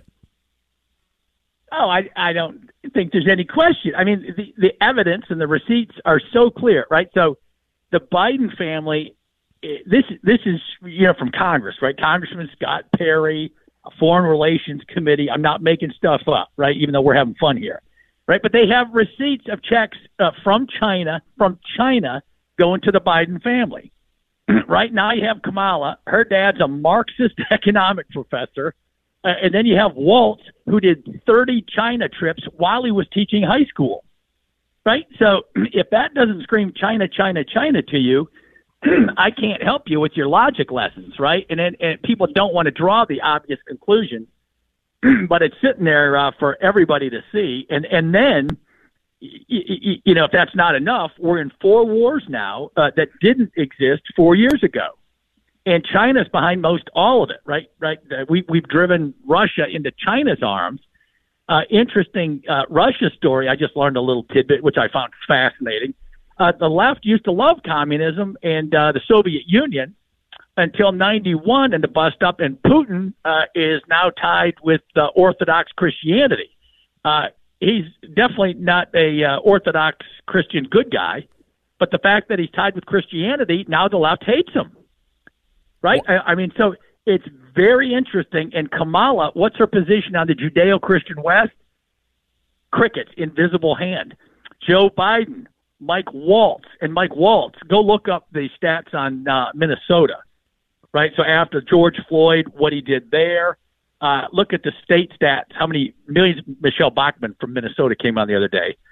Oh, I, I don't think there's any question. I mean, the, the evidence and the receipts are so clear, right? So the Biden family, this this is, you know, from Congress, right? Congressman Scott Perry, a Foreign Relations Committee. I'm not making stuff up, right? Even though we're having fun here, right? But they have receipts of checks uh, from China, from China going to the Biden family. Right now you have Kamala. Her dad's a Marxist economic professor. Uh, and then you have Waltz, who did thirty China trips while he was teaching high school. Right? So if that doesn't scream China, China, China to you, I can't help you with your logic lessons, right? And, and, and people don't want to draw the obvious conclusion, but it's sitting there uh, for everybody to see. And, and then, you, you know, if that's not enough, we're in four wars now uh, that didn't exist four years ago. And China's behind most all of it, right? Right. We, we've driven Russia into China's arms. Uh, interesting uh, Russia story. I just learned a little tidbit, which I found fascinating. Uh, the left used to love communism and uh, the Soviet Union until ninety-one and the bust up. And Putin uh, is now tied with uh, Orthodox Christianity. Uh, he's definitely not a uh, Orthodox Christian good guy, but the fact that he's tied with Christianity, now the left hates him. Right? I, I mean, so it's very interesting. And Kamala, what's her position on the Judeo-Christian West? Crickets, invisible hand. Joe Biden, Mike Waltz, and Mike Waltz, go look up the stats on uh, Minnesota. Right? So after George Floyd, what he did there, uh, look at the state stats, how many millions. Michelle Bachmann from Minnesota came on the other day.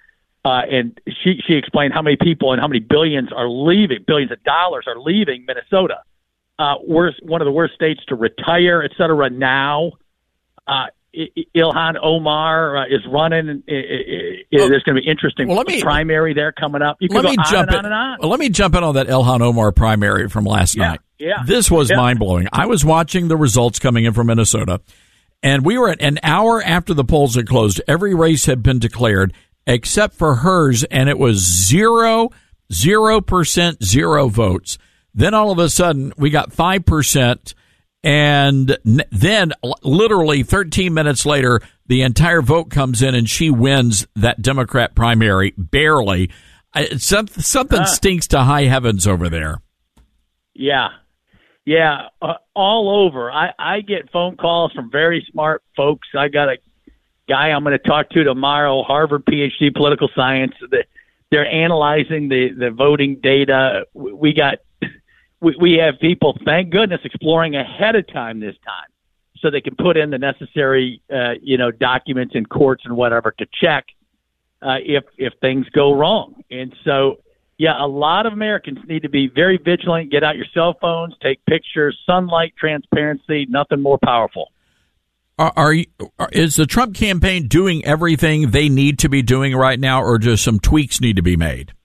Uh, and she, she explained how many people and how many billions are leaving, billions of dollars are leaving Minnesota. Uh, worst, one of the worst states to retire, et cetera. Now, uh, Ilhan Omar uh, is running. And, uh, uh, there's going to be interesting well, me, primary there coming up. You can let go me on jump and in, on and on. Well, let me jump in on that Ilhan Omar primary from last yeah, night. Yeah, this was yeah. mind-blowing. I was watching the results coming in from Minnesota, and we were at an hour after the polls had closed. Every race had been declared except for hers, and it was zero, zero percent, zero votes. Then all of a sudden, we got five percent, and then literally thirteen minutes later, the entire vote comes in, and she wins that Democrat primary, barely. Something uh, stinks to high heavens over there. Yeah. Yeah, uh, all over. I, I get phone calls from very smart folks. I got a guy I'm going to talk to tomorrow, Harvard P H D, political science. They're analyzing the, the voting data. We got we, we have people, thank goodness, exploring ahead of time this time, so they can put in the necessary uh, you know documents in courts and whatever to check uh, if if things go wrong. And so, yeah, a lot of Americans need to be very vigilant. Get out your cell phones, take pictures. Sunlight, transparency, nothing more powerful. Are, are, you, are is the Trump campaign doing everything they need to be doing right now, or just some tweaks need to be made?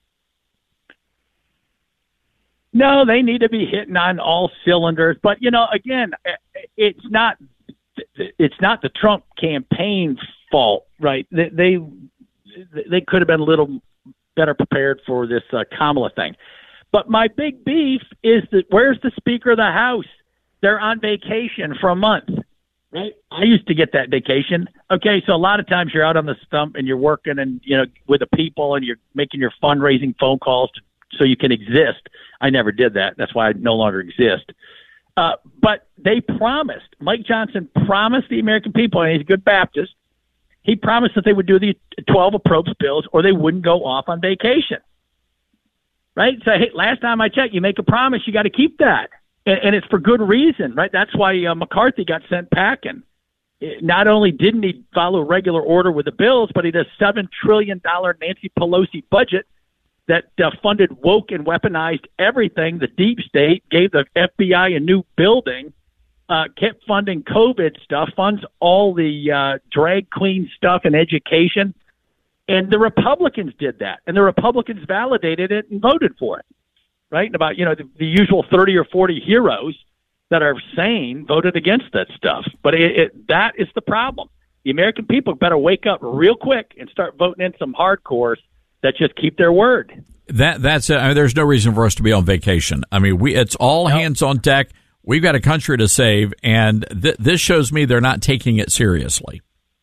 No, they need to be hitting on all cylinders. But you know, again, it's not it's not the Trump campaign's fault, right? They they, they could have been a little better prepared for this uh, Kamala thing. But my big beef is that where's the Speaker of the House? They're on vacation for a month. Right. I used to get that vacation. Okay. So a lot of times you're out on the stump and you're working and, you know, with the people and you're making your fundraising phone calls to, so you can exist. I never did that. That's why I no longer exist. Uh, but they promised, Mike Johnson promised the American people, and he's a good Baptist. He promised that they would do the twelve approach bills or they wouldn't go off on vacation. Right. So, hey, last time I checked, you make a promise, you got to keep that. And it's for good reason, right? That's why uh, McCarthy got sent packing. Not only didn't he follow regular order with the bills, but he did a seven trillion dollars Nancy Pelosi budget that uh, funded woke and weaponized everything. The deep state gave the F B I a new building, uh, kept funding COVID stuff, funds all the uh, drag queen stuff and education. And the Republicans did that. And the Republicans validated it and voted for it. Right? And about, you know, the, the usual thirty or forty heroes that are sane voted against that stuff. But it, it, that is the problem. The American people better wake up real quick and start voting in some hardcores that just keep their word. That That's it. I mean, there's no reason for us to be on vacation. I mean, we it's all no. hands on deck. We've got a country to save, and th- this shows me they're not taking it seriously.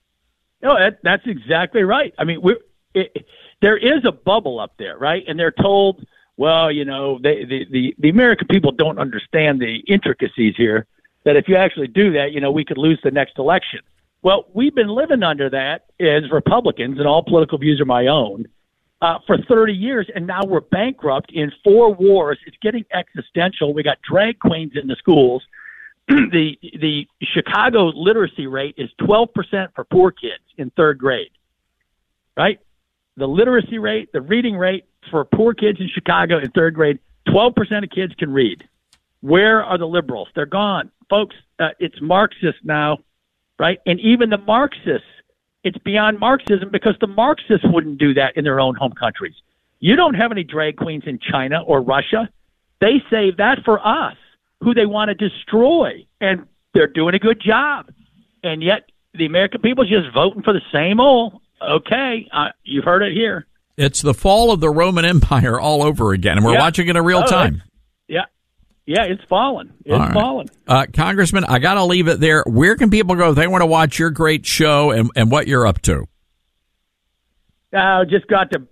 No, that, that's exactly right. I mean, we're, it, there is a bubble up there, right? And they're told, well, you know, they, the, the, the American people don't understand the intricacies here, that if you actually do that, you know, we could lose the next election. Well, we've been living under that as Republicans, and all political views are my own, uh, for thirty years, and now we're bankrupt in four wars. It's getting existential. We got drag queens in the schools. the The Chicago literacy rate is twelve percent for poor kids in third grade, right? The literacy rate, the reading rate for poor kids in Chicago in third grade, twelve percent of kids can read. Where are the liberals? They're gone. Folks, uh, it's Marxist now, right? And even the Marxists, it's beyond Marxism because the Marxists wouldn't do that in their own home countries. You don't have any drag queens in China or Russia. They save that for us, who they want to destroy, and they're doing a good job. And yet the American people are just voting for the same old. Okay, uh, you've heard it here. It's the fall of the Roman Empire all over again, and we're yeah. watching it in real oh, time. Yeah, yeah, it's fallen. It's right. fallen. Uh, Congressman, I got to leave it there. Where can people go if they want to watch your great show and, and what you're up to? I uh, just got to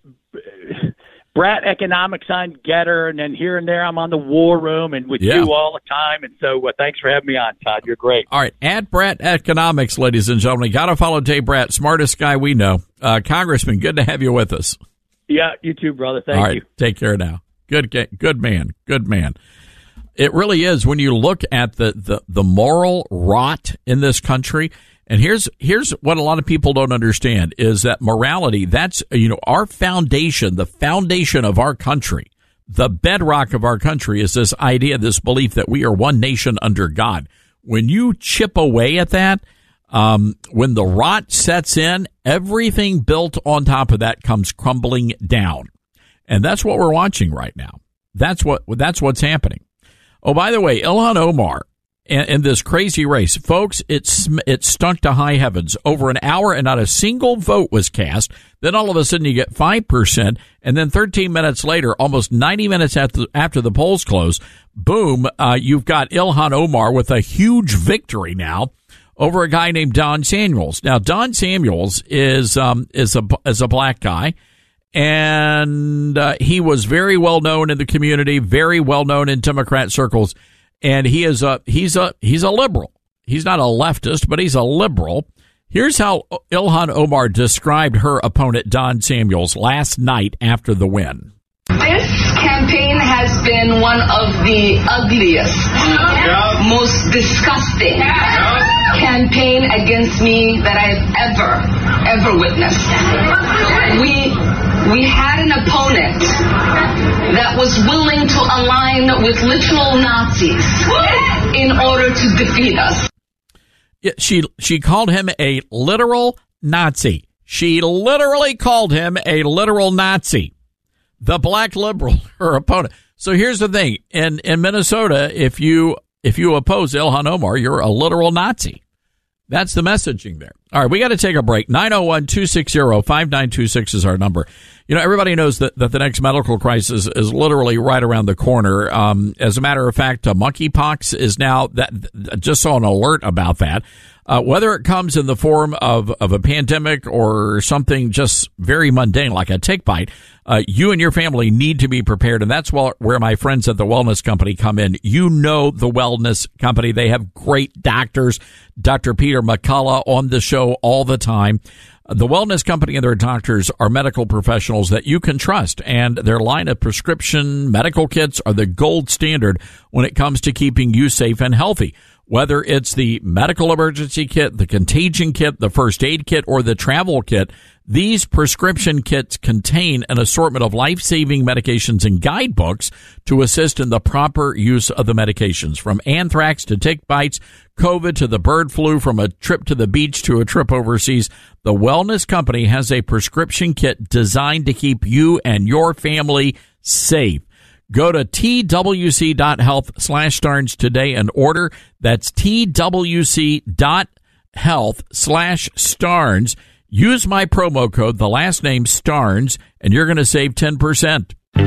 Brat Economics on Getter, and then here and there I'm on the War Room and with yeah. you all the time. And so uh, thanks for having me on, Todd. You're great. All right. At Brat Economics, ladies and gentlemen. Got to follow Dave Brat, smartest guy we know. Uh, Congressman, good to have you with us. Yeah, you too, brother. Thank all right, you. Take care now. Good, good man. Good man. It really is when you look at the, the, the moral rot in this country. And here's here's what a lot of people don't understand is that morality, that's, you know, our foundation, the foundation of our country, the bedrock of our country is this idea, this belief that we are one nation under God. When you chip away at that, um, when the rot sets in, everything built on top of that comes crumbling down. And that's what we're watching right now. That's what that's what's happening. Oh, by the way, Ilhan Omar, in, in this crazy race, folks, it's it stunk to high heavens. Over an hour and not a single vote was cast. Then all of a sudden you get five percent. And then thirteen minutes later, almost ninety minutes after, after the polls close, boom, uh, you've got Ilhan Omar with a huge victory now over a guy named Don Samuels. Now, Don Samuels is um, is a is a black guy. And uh, he was very well known in the community, very well known in Democrat circles, and he is a he's a he's a liberal. He's not a leftist, but he's a liberal. Here's how Ilhan Omar described her opponent Don Samuels last night after the win. This campaign has been one of the ugliest, yeah. most disgusting yeah. campaign against me that I've ever, ever witnessed. We we had an opponent that was willing to align with literal Nazis in order to defeat us. Yeah, she she called him a literal Nazi. She literally called him a literal Nazi. The black liberal, her opponent. So here's the thing. In in Minnesota, if you if you oppose Ilhan Omar, you're a literal Nazi. That's the messaging there. All right, we got to take a break. nine oh one, two six zero, five nine two six is our number. You know, everybody knows that, that the next medical crisis is literally right around the corner. Um, as a matter of fact, uh, monkeypox is now, that just saw an alert about that. Uh, whether it comes in the form of, of a pandemic or something just very mundane like a tick bite, uh, you and your family need to be prepared. And that's where, where my friends at the Wellness Company come in. You know the Wellness Company. They have great doctors. Doctor Peter McCullough on the show all the time. The Wellness Company and their doctors are medical professionals that you can trust, and their line of prescription medical kits are the gold standard when it comes to keeping you safe and healthy. Whether it's the medical emergency kit, the contagion kit, the first aid kit, or the travel kit, these prescription kits contain an assortment of life-saving medications and guidebooks to assist in the proper use of the medications. From anthrax to tick bites, COVID to the bird flu, from a trip to the beach to a trip overseas, the Wellness Company has a prescription kit designed to keep you and your family safe. Go to twc.health slash Starnes today and order. That's twc.health slash Starnes. Use my promo code, the last name Starnes, and you're going to save ten percent. All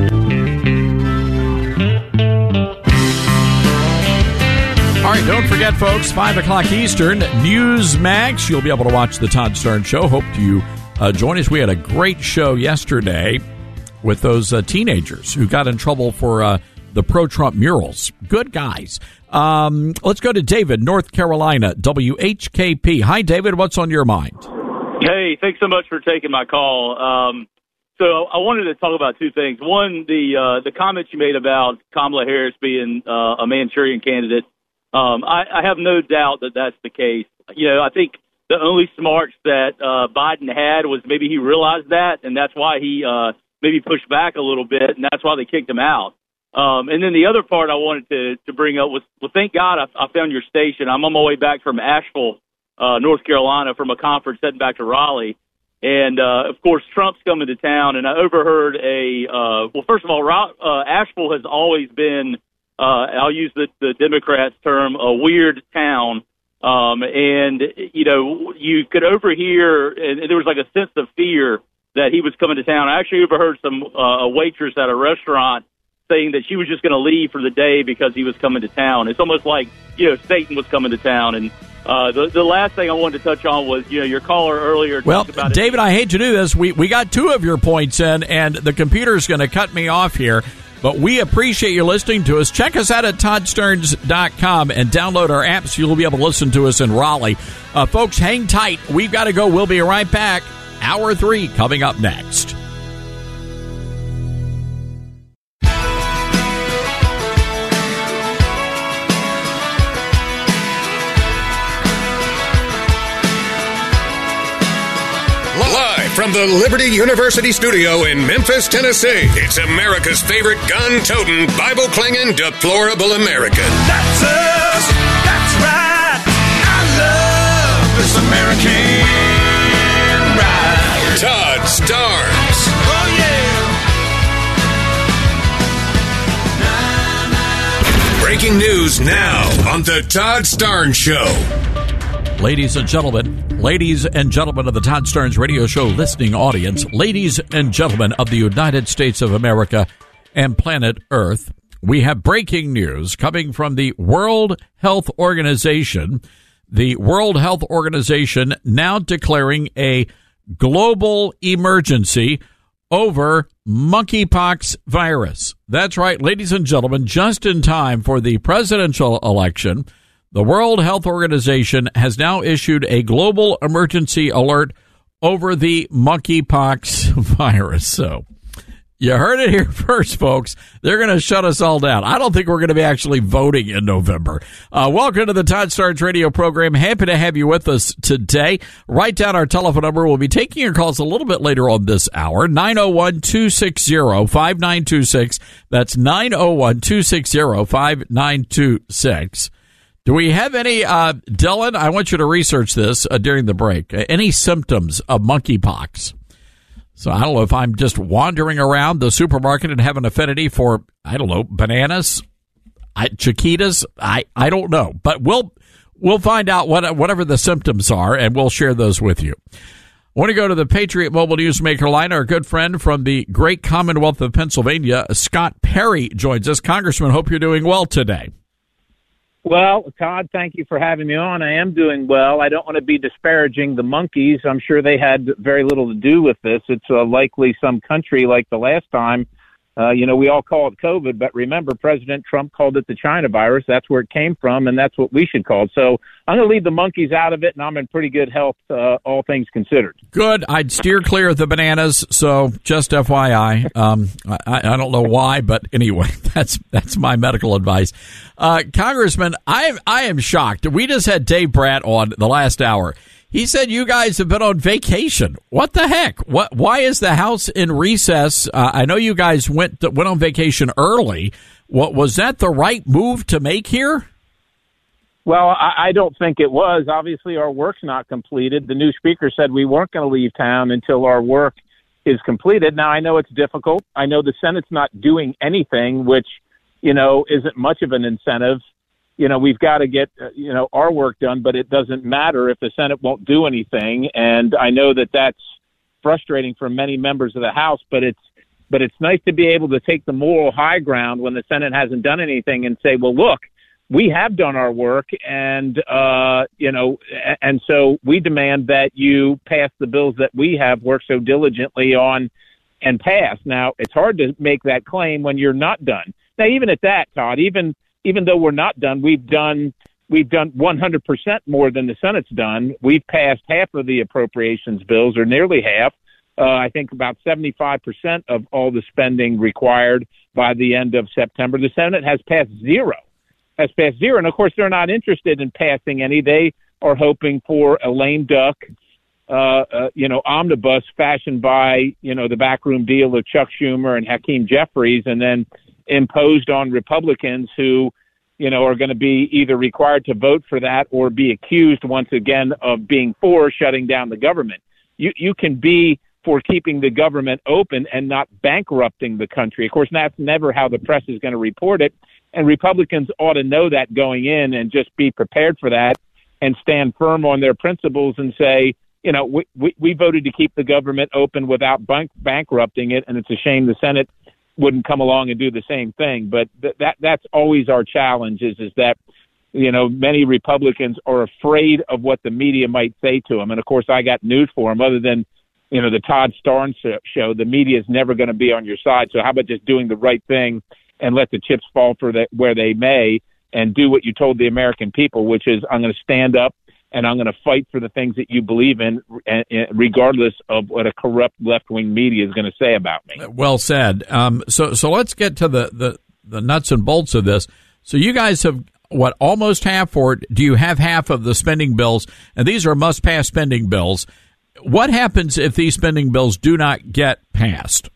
right, don't forget, folks, five o'clock Eastern, Newsmax. You'll be able to watch the Todd Starnes Show. Hope you uh, join us. We had a great show yesterday with those uh, teenagers who got in trouble for uh, the pro-Trump murals. Good guys. Um, let's go to David, North Carolina, W H K P. Hi, David. What's on your mind? Hey, thanks so much for taking my call. Um, so I wanted to talk about two things. One, the uh, the comments you made about Kamala Harris being uh, a Manchurian candidate. Um, I, I have no doubt that that's the case. You know, I think the only smarts that uh, Biden had was maybe he realized that, and that's why he uh, – maybe pushed back a little bit, and that's why they kicked him out. Um, and then the other part I wanted to, to bring up was, well, thank God I, I found your station. I'm on my way back from Asheville, uh, North Carolina, from a conference heading back to Raleigh. And, uh, of course, Trump's coming to town, and I overheard a uh, – well, first of all, uh, Asheville has always been, uh, I'll use the, the Democrats' term, a weird town. Um, and, you know, you could overhear – and there was like a sense of fear that he was coming to town. I actually overheard some uh, a waitress at a restaurant saying that she was just going to leave for the day because he was coming to town. It's almost like, you know, Satan was coming to town. And uh, the the last thing I wanted to touch on was, you know, your caller earlier. Well, about David, it. I hate to do this. We we got two of your points in, and the computer's going to cut me off here. But we appreciate you listening to us. Check us out at todd starnes dot com and download our app so you'll be able to listen to us in Raleigh. Uh, folks, hang tight. We've got to go. We'll be right back. Hour three coming up next. the Liberty University studio in Memphis, Tennessee. It's America's favorite gun-toting, Bible-clinging, deplorable American. That's us. That's right. I love this American ride. Todd Starnes. Oh, yeah. Breaking news now on the Todd Starnes Show. Ladies and gentlemen, ladies and gentlemen of the Todd Starnes Radio Show listening audience, ladies and gentlemen of the United States of America and planet Earth, we have breaking news coming from the World Health Organization. The World Health Organization now declaring a global emergency over monkeypox virus. That's right, ladies and gentlemen, just in time for the presidential election, the World Health Organization has now issued a global emergency alert over the monkeypox virus. So you heard it here first, folks. They're going to shut us all down. I don't think we're going to be actually voting in November. Uh, welcome to the Todd Starnes radio program. Happy to have you with us today. Write down our telephone number. We'll be taking your calls a little bit later on this hour. nine oh one, two six zero, five nine two six. That's nine oh one, two six zero, five nine two six. Do we have any, uh, Dylan, I want you to research this uh, during the break, uh, any symptoms of monkeypox? So I don't know if I'm just wandering around the supermarket and have an affinity for, I don't know, bananas, I, Chiquitas, I, I don't know. But we'll we'll find out what whatever the symptoms are, and we'll share those with you. I want to go to the Patriot Mobile Newsmaker line. Our good friend from the great Commonwealth of Pennsylvania, Scott Perry, joins us. Congressman, hope you're doing well today. Well, Todd, thank you for having me on. I am doing well. I don't want to be disparaging the monkeys. I'm sure they had very little to do with this. It's uh, likely some country like the last time. Uh, you know, we all call it COVID, but remember, President Trump called it the China virus. That's where it came from, and that's what we should call it. So I'm going to leave the monkeys out of it, and I'm in pretty good health, uh, all things considered. Good. I'd steer clear of the bananas, so just F Y I. Um, I, I don't know why, but anyway, that's that's my medical advice. Uh, Congressman, I, I am shocked. We just had Dave Bratt on the last hour. He said you guys have been on vacation. What the heck? What? Why is the House in recess? Uh, I know you guys went went on vacation early. What was that the right move to make here? Well, I, I don't think it was. Obviously, our work's not completed. The new speaker said we weren't going to leave town until our work is completed. Now, I know it's difficult. I know the Senate's not doing anything, which, you know, isn't much of an incentive. You know, we've got to get, uh, you know, our work done, but it doesn't matter if the Senate won't do anything. And I know that that's frustrating for many members of the House, but it's, but it's nice to be able to take the moral high ground when the Senate hasn't done anything and say, well, look, we have done our work. And, uh, you know, and so we demand that you pass the bills that we have worked so diligently on and pass. Now, it's hard to make that claim when you're not done. Now, even at that, Todd, even, Even though we're not done, we've done we've done one hundred percent more than the Senate's done. We've passed half of the appropriations bills, or nearly half. Uh, I think about seventy-five percent of all the spending required by the end of September. The Senate has passed zero, has passed zero. And, of course, they're not interested in passing any. They are hoping for a lame duck, uh, uh, you know, omnibus fashioned by, you know, the backroom deal of Chuck Schumer and Hakeem Jeffries, and then imposed on Republicans who, you know, are going to be either required to vote for that or be accused once again of being for shutting down the government. You you can be for keeping the government open and not bankrupting the country. Of course, that's never how the press is going to report it. And Republicans ought to know that going in and just be prepared for that and stand firm on their principles and say, you know, we, we, we voted to keep the government open without bank, bankrupting it. And it's a shame the Senate wouldn't come along and do the same thing. But th- that that's always our challenge is, is that, you know, many Republicans are afraid of what the media might say to them. And, of course, I got news for them. Other than, you know, the Todd Starnes show, the media is never going to be on your side. So how about just doing the right thing and let the chips fall for the, where they may and do what you told the American people, which is I'm going to stand up and I'm going to fight for the things that you believe in, regardless of what a corrupt left-wing media is going to say about me. Well said. Um, so, so let's get to the, the, the nuts and bolts of this. So you guys have, what, almost half, or do you have half of the spending bills? And these are must-pass spending bills. what happens if these spending bills do not get passed?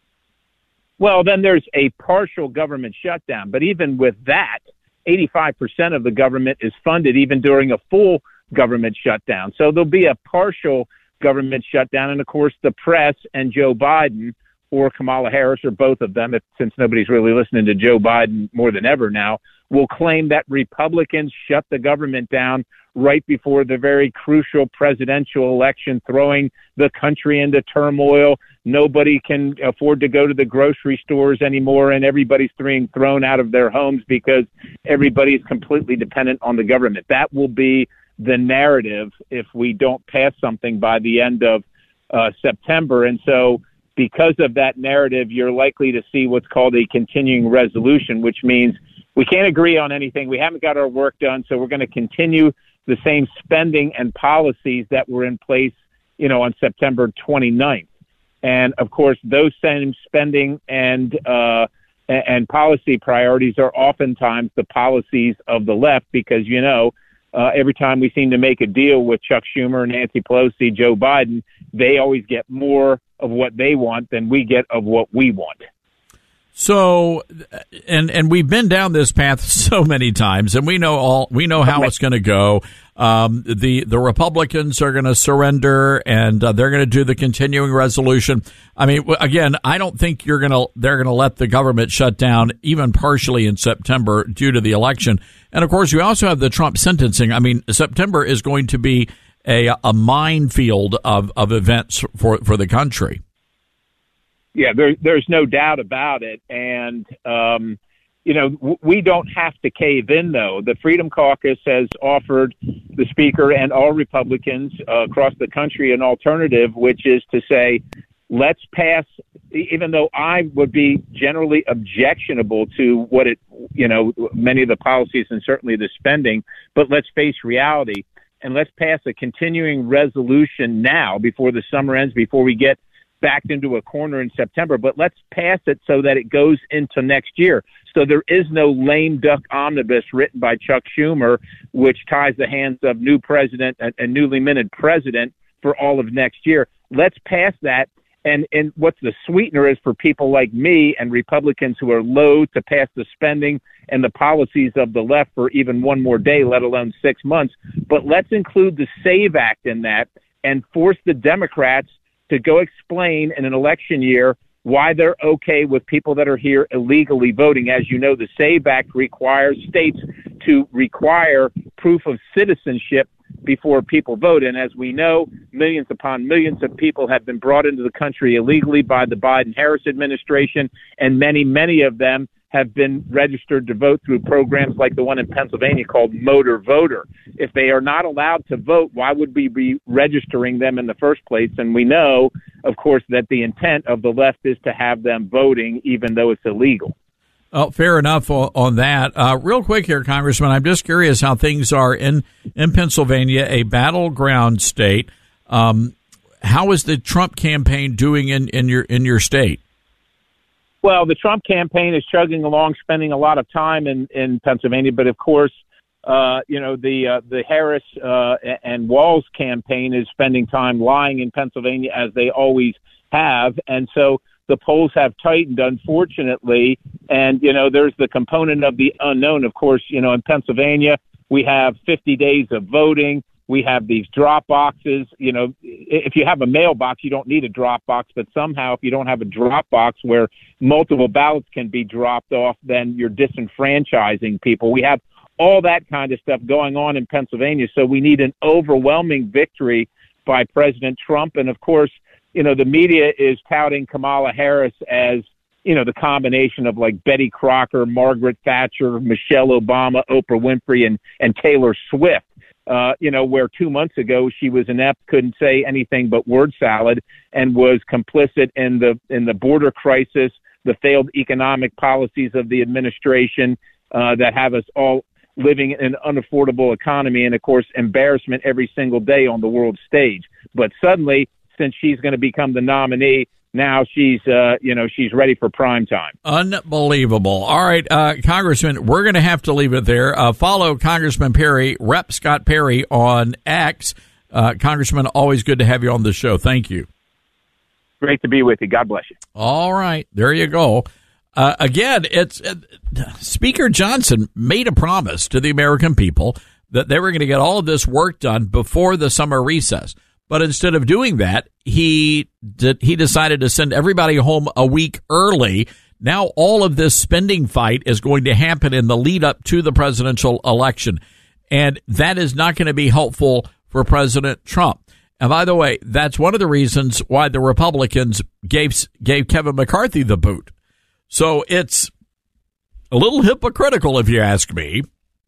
Well, then there's a partial government shutdown. But even with that, eighty-five percent of the government is funded even during a full government shutdown. So there'll be a partial government shutdown. And, of course, the press and Joe Biden or Kamala Harris or both of them, if, since nobody's really listening to Joe Biden more than ever now, will claim that Republicans shut the government down right before the very crucial presidential election, throwing the country into turmoil. Nobody can afford to go to the grocery stores anymore, and everybody's being thrown out of their homes because everybody's completely dependent on the government. That will be the narrative if we don't pass something by the end of uh, September. And so because of that narrative, you're likely to see what's called a continuing resolution, which means we can't agree on anything. We haven't got our work done, so we're going to continue the same spending and policies that were in place, you know, on September twenty-ninth. And, of course, those same spending and uh, and policy priorities are oftentimes the policies of the left because, you know, uh, every time we seem to make a deal with Chuck Schumer, Nancy Pelosi, Joe Biden, they always get more of what they want than we get of what we want. So, and and we've been down this path so many times, and we know all we know how it's going to go. Um, the the Republicans are going to surrender, and uh, they're going to do the continuing resolution. I mean, again, I don't think you're going to they're going to let the government shut down even partially in September due to the election. And of course, we also have the Trump sentencing. I mean, September is going to be a a minefield of of events for for the country. Yeah, there, there's no doubt about it. And, um, you know, w- we don't have to cave in, though. The Freedom Caucus has offered the Speaker and all Republicans uh, across the country an alternative, which is to say, let's pass, even though I would be generally objectionable to what it, you know, many of the policies and certainly the spending, but let's face reality and let's pass a continuing resolution now before the summer ends, before we get backed into a corner in September, but let's pass it so that it goes into next year. So there is no lame duck omnibus written by Chuck Schumer, which ties the hands of new president and newly minted president for all of next year. Let's pass that. And, and what's the sweetener is for people like me and Republicans who are loath to pass the spending and the policies of the left for even one more day, let alone six months. But let's include the SAVE Act in that and force the Democrats to go explain in an election year why they're okay with people that are here illegally voting. As you know, the SAVE Act requires states to require proof of citizenship before people vote. And as we know, millions upon millions of people have been brought into the country illegally by the Biden-Harris administration, and many, many of them have been registered to vote through programs like the one in Pennsylvania called Motor Voter. If they are not allowed to vote, why would we be registering them in the first place? And we know, of course, that the intent of the left is to have them voting even though it's illegal. Oh, fair enough on that. Uh, real quick here, Congressman, I'm just curious how things are in, in Pennsylvania, a battleground state. Um, how is the Trump campaign doing in, in your in your state? Well, the Trump campaign is chugging along, spending a lot of time in, in Pennsylvania. But, of course, uh, you know, the uh, the Harris uh, and Walz campaign is spending time lying in Pennsylvania, as they always have. And so the polls have tightened, unfortunately. And, you know, there's the component of the unknown. Of course, you know, in Pennsylvania, we have fifty days of voting. We have these drop boxes. You know, if you have a mailbox, you don't need a drop box. But somehow, if you don't have a drop box where multiple ballots can be dropped off, then you're disenfranchising people. We have all that kind of stuff going on in Pennsylvania. So we need an overwhelming victory by President Trump. And, of course, you know, the media is touting Kamala Harris as, you know, the combination of like Betty Crocker, Margaret Thatcher, Michelle Obama, Oprah Winfrey, and, and Taylor Swift. Uh, you know, where two months ago she was inept, couldn't say anything but word salad, and was complicit in the in the border crisis, the failed economic policies of the administration uh, that have us all living in an unaffordable economy, and of course embarrassment every single day on the world stage. But suddenly, since she's going to become the nominee, now she's, uh, you know, she's ready for prime time. Unbelievable. All right, uh, Congressman, we're going to have to leave it there. Uh, follow Congressman Perry, Representative Scott Perry on X. Uh, Congressman, always good to have you on the show. Thank you. Great to be with you. God bless you. All right. There you go. Uh, again, it's uh, Speaker Johnson made a promise to the American people that they were going to get all of this work done before the summer recess. But instead of doing that, he did, he decided to send everybody home a week early. Now all of this spending fight is going to happen in the lead up to the presidential election. And that is not going to be helpful for President Trump. And by the way, that's one of the reasons why the Republicans gave gave Kevin McCarthy the boot. So it's a little hypocritical, if you ask me,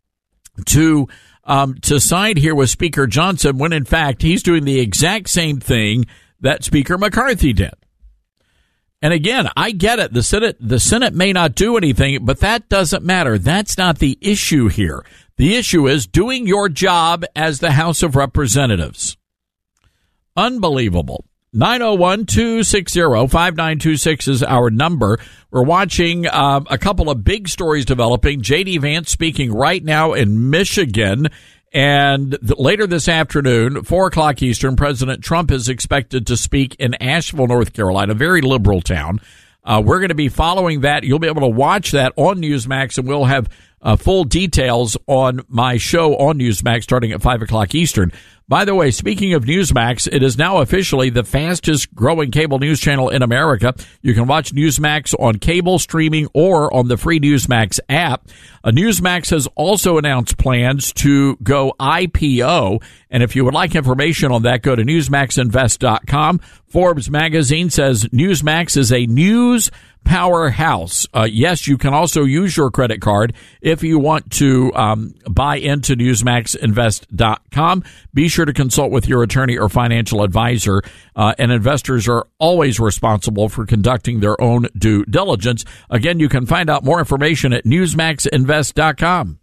to um, to side here with Speaker Johnson when, in fact, he's doing the exact same thing that Speaker McCarthy did. And again, I get it. The Senate, the Senate may not do anything, but that doesn't matter. That's not the issue here. The issue is doing your job as the House of Representatives. Unbelievable. nine oh one, two six zero, five nine two six is our number. We're watching um, a couple of big stories developing. J D. Vance speaking right now in Michigan. And th- later this afternoon, four o'clock Eastern, President Trump is expected to speak in Asheville, North Carolina, a very liberal town. Uh, we're going to be following that. You'll be able to watch that on Newsmax, and we'll have uh, full details on my show on Newsmax starting at five o'clock Eastern. By the way, speaking of Newsmax, it is now officially the fastest growing cable news channel in America. You can watch Newsmax on cable, streaming, or on the free Newsmax app. Uh, Newsmax has also announced plans to go I P O. And if you would like information on that, go to newsmax invest dot com. Forbes magazine says Newsmax is a news powerhouse. Uh, yes, you can also use your credit card if you want to um, buy into newsmax invest dot com. Be sure to consult with your attorney or financial advisor, uh, and investors are always responsible for conducting their own due diligence. Again, you can find out more information at newsmax invest dot com.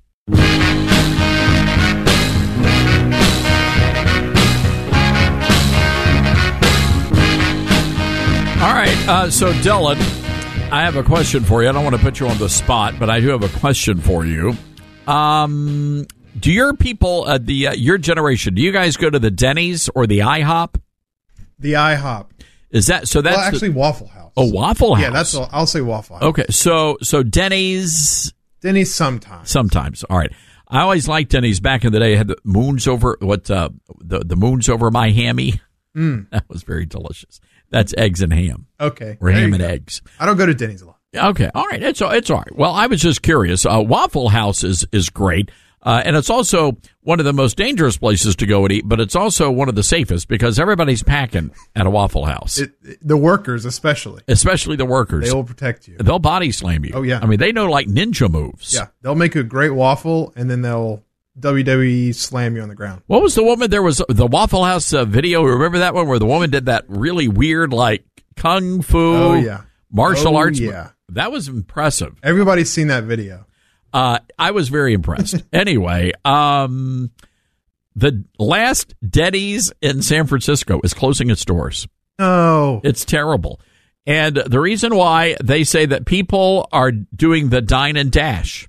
All right, uh, so Dylan, I have a question for you. I don't want to put you on the spot, but I do have a question for you. Um, do your people, uh, the uh, your generation, do you guys go to the Denny's or the IHOP? The IHOP. Is that so? That's well, actually the, Waffle House. Oh, Waffle House. Yeah, that's. All, I'll say Waffle House. Okay, so so Denny's. Denny's sometimes. Sometimes. All right. I always liked Denny's back in the day. It had the moons over what uh, the the moons over my hammy. Mm. That was very delicious. That's eggs and ham. Okay. Or ham and eggs. I don't go to Denny's a lot. Okay. All right. It's, it's all right. Well, I was just curious. Uh, Waffle House is, is great. Uh, and it's also one of the most dangerous places to go and eat, but it's also one of the safest because everybody's packing at a Waffle House. It, the workers, especially. Especially the workers. They will protect you. They'll body slam you. Oh, yeah. I mean, they know like ninja moves. Yeah. They'll make a great waffle, and then they'll W W E slam you on the ground. What was the woman? There was the Waffle House uh, video. Remember that one where the woman did that really weird, like, kung fu, oh, yeah. martial oh, arts? Yeah. That was impressive. Everybody's seen that video. Uh, I was very impressed. Anyway, um, the last Denny's in San Francisco is closing its doors. Oh. It's terrible. And the reason why, they say that people are doing the dine and dash.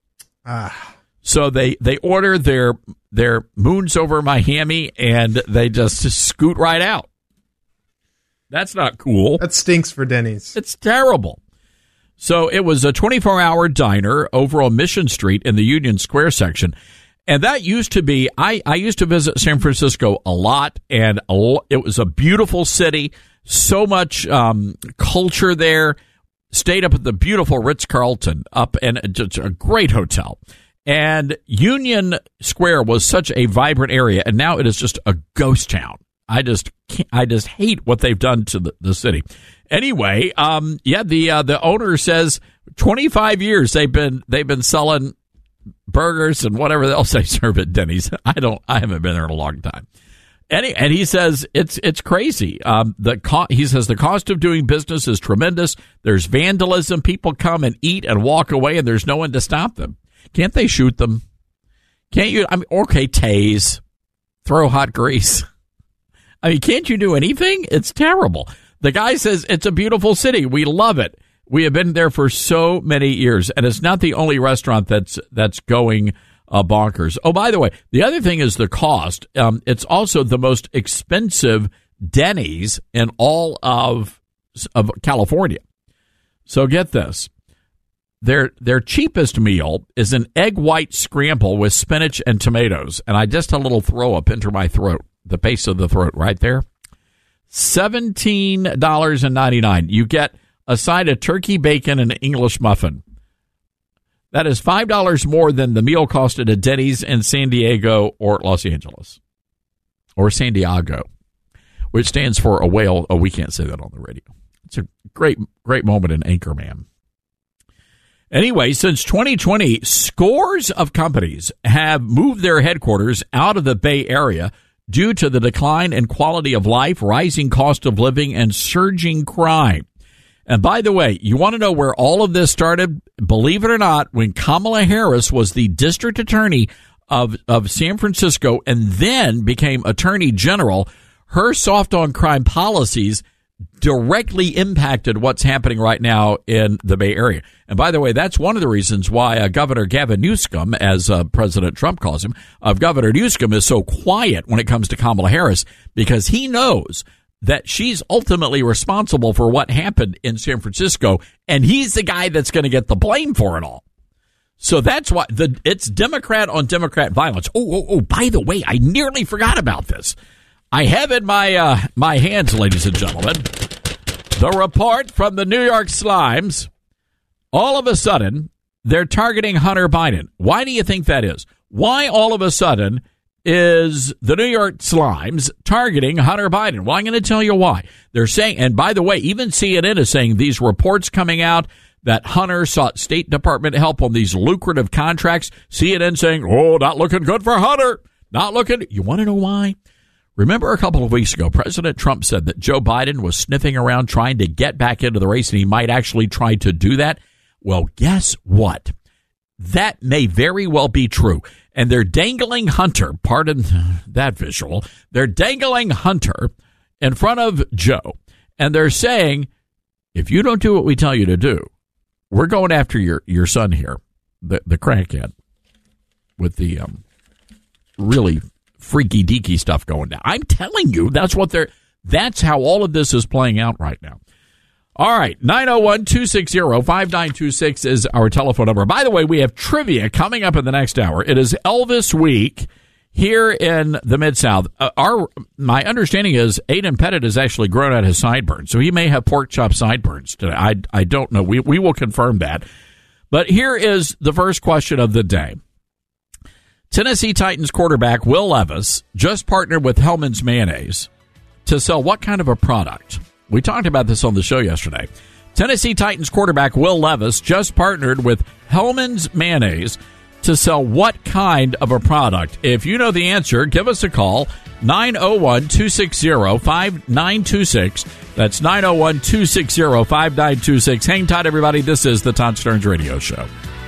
Ah. So they, they order their their moons over Miami, and they just scoot right out. That's not cool. That stinks for Denny's. It's terrible. So it was a twenty-four hour diner over on Mission Street in the Union Square section. And that used to be, I, I used to visit San Francisco a lot, and a, it was a beautiful city, so much um, culture there. Stayed up at the beautiful Ritz-Carlton up, and just a great hotel. And Union Square was such a vibrant area, and now it is just a ghost town. I just can't, I just hate what they've done to the, the city. Anyway, um, yeah, the uh, the owner says twenty-five years they've been they've been selling burgers and whatever else they serve at Denny's. I don't I haven't been there in a long time. And he, and he says it's it's crazy. Um, the co- he says the cost of doing business is tremendous. There's vandalism. People come and eat and walk away, and there's no one to stop them. Can't they shoot them? Can't you? I mean, okay, tase, throw hot grease. I mean, can't you do anything? It's terrible. The guy says it's a beautiful city. We love it. We have been there for so many years, and it's not the only restaurant that's that's going uh, bonkers. Oh, by the way, the other thing is the cost. Um, it's also the most expensive Denny's in all of of California. So get this. Their their cheapest meal is an egg white scramble with spinach and tomatoes. And I just a little throw up into my throat, the base of the throat right there. seventeen dollars and ninety-nine cents. You get a side of turkey bacon and an English muffin. That is five dollars more than the meal cost at a Denny's in San Diego or Los Angeles. Or San Diego, which stands for a whale. Oh, we can't say that on the radio. It's a great, great moment in Anchorman. Anyway, since twenty twenty, scores of companies have moved their headquarters out of the Bay Area due to the decline in quality of life, rising cost of living, and surging crime. And by the way, you want to know where all of this started? Believe it or not, when Kamala Harris was the district attorney of, of San Francisco and then became attorney general, her soft on crime policies directly impacted what's happening right now in the Bay Area. And by the way, that's one of the reasons why uh, Governor Gavin Newsom, as uh, President Trump calls him, uh, Governor Newsom is so quiet when it comes to Kamala Harris, because he knows that she's ultimately responsible for what happened in San Francisco, and he's the guy that's going to get the blame for it all. So that's why the it's Democrat on Democrat violence. Oh, oh, oh, by the way, I nearly forgot about this. I have in my uh, my hands, ladies and gentlemen, the report from the New York Slimes. All of a sudden, they're targeting Hunter Biden. Why do you think that is? Why all of a sudden is the New York Slimes targeting Hunter Biden? Well, I'm going to tell you why. They're saying, and by the way, even C N N is saying these reports coming out that Hunter sought State Department help on these lucrative contracts. C N N saying, oh, not looking good for Hunter. Not looking. You want to know why? Remember a couple of weeks ago, President Trump said that Joe Biden was sniffing around trying to get back into the race, and he might actually try to do that. Well, guess what? That may very well be true. And they're dangling Hunter, pardon that visual, they're dangling Hunter in front of Joe. And they're saying, if you don't do what we tell you to do, we're going after your, your son here, the, the crackhead, with the um, really freaky deaky stuff going down. I'm telling you, that's what they're, that's how all of this is playing out right now. All right, nine oh one, two six zero, five nine two six is our telephone number. By the way, we have trivia coming up in the next hour. It is Elvis Week here in the Mid-South. Uh, our my understanding is Aiden Pettit has actually grown out his sideburns, so he may have pork chop sideburns today. I, I don't know. We, we will confirm that. But here is the first question of the day. Tennessee Titans quarterback Will Levis just partnered with Hellman's Mayonnaise to sell what kind of a product? We talked about this on the show yesterday. Tennessee Titans quarterback Will Levis just partnered with Hellman's Mayonnaise to sell what kind of a product? If you know the answer, give us a call, nine oh one, two six zero, five nine two six. That's nine oh one, two six zero, five nine two six. Hang tight, everybody. This is the Todd Stearns Radio Show.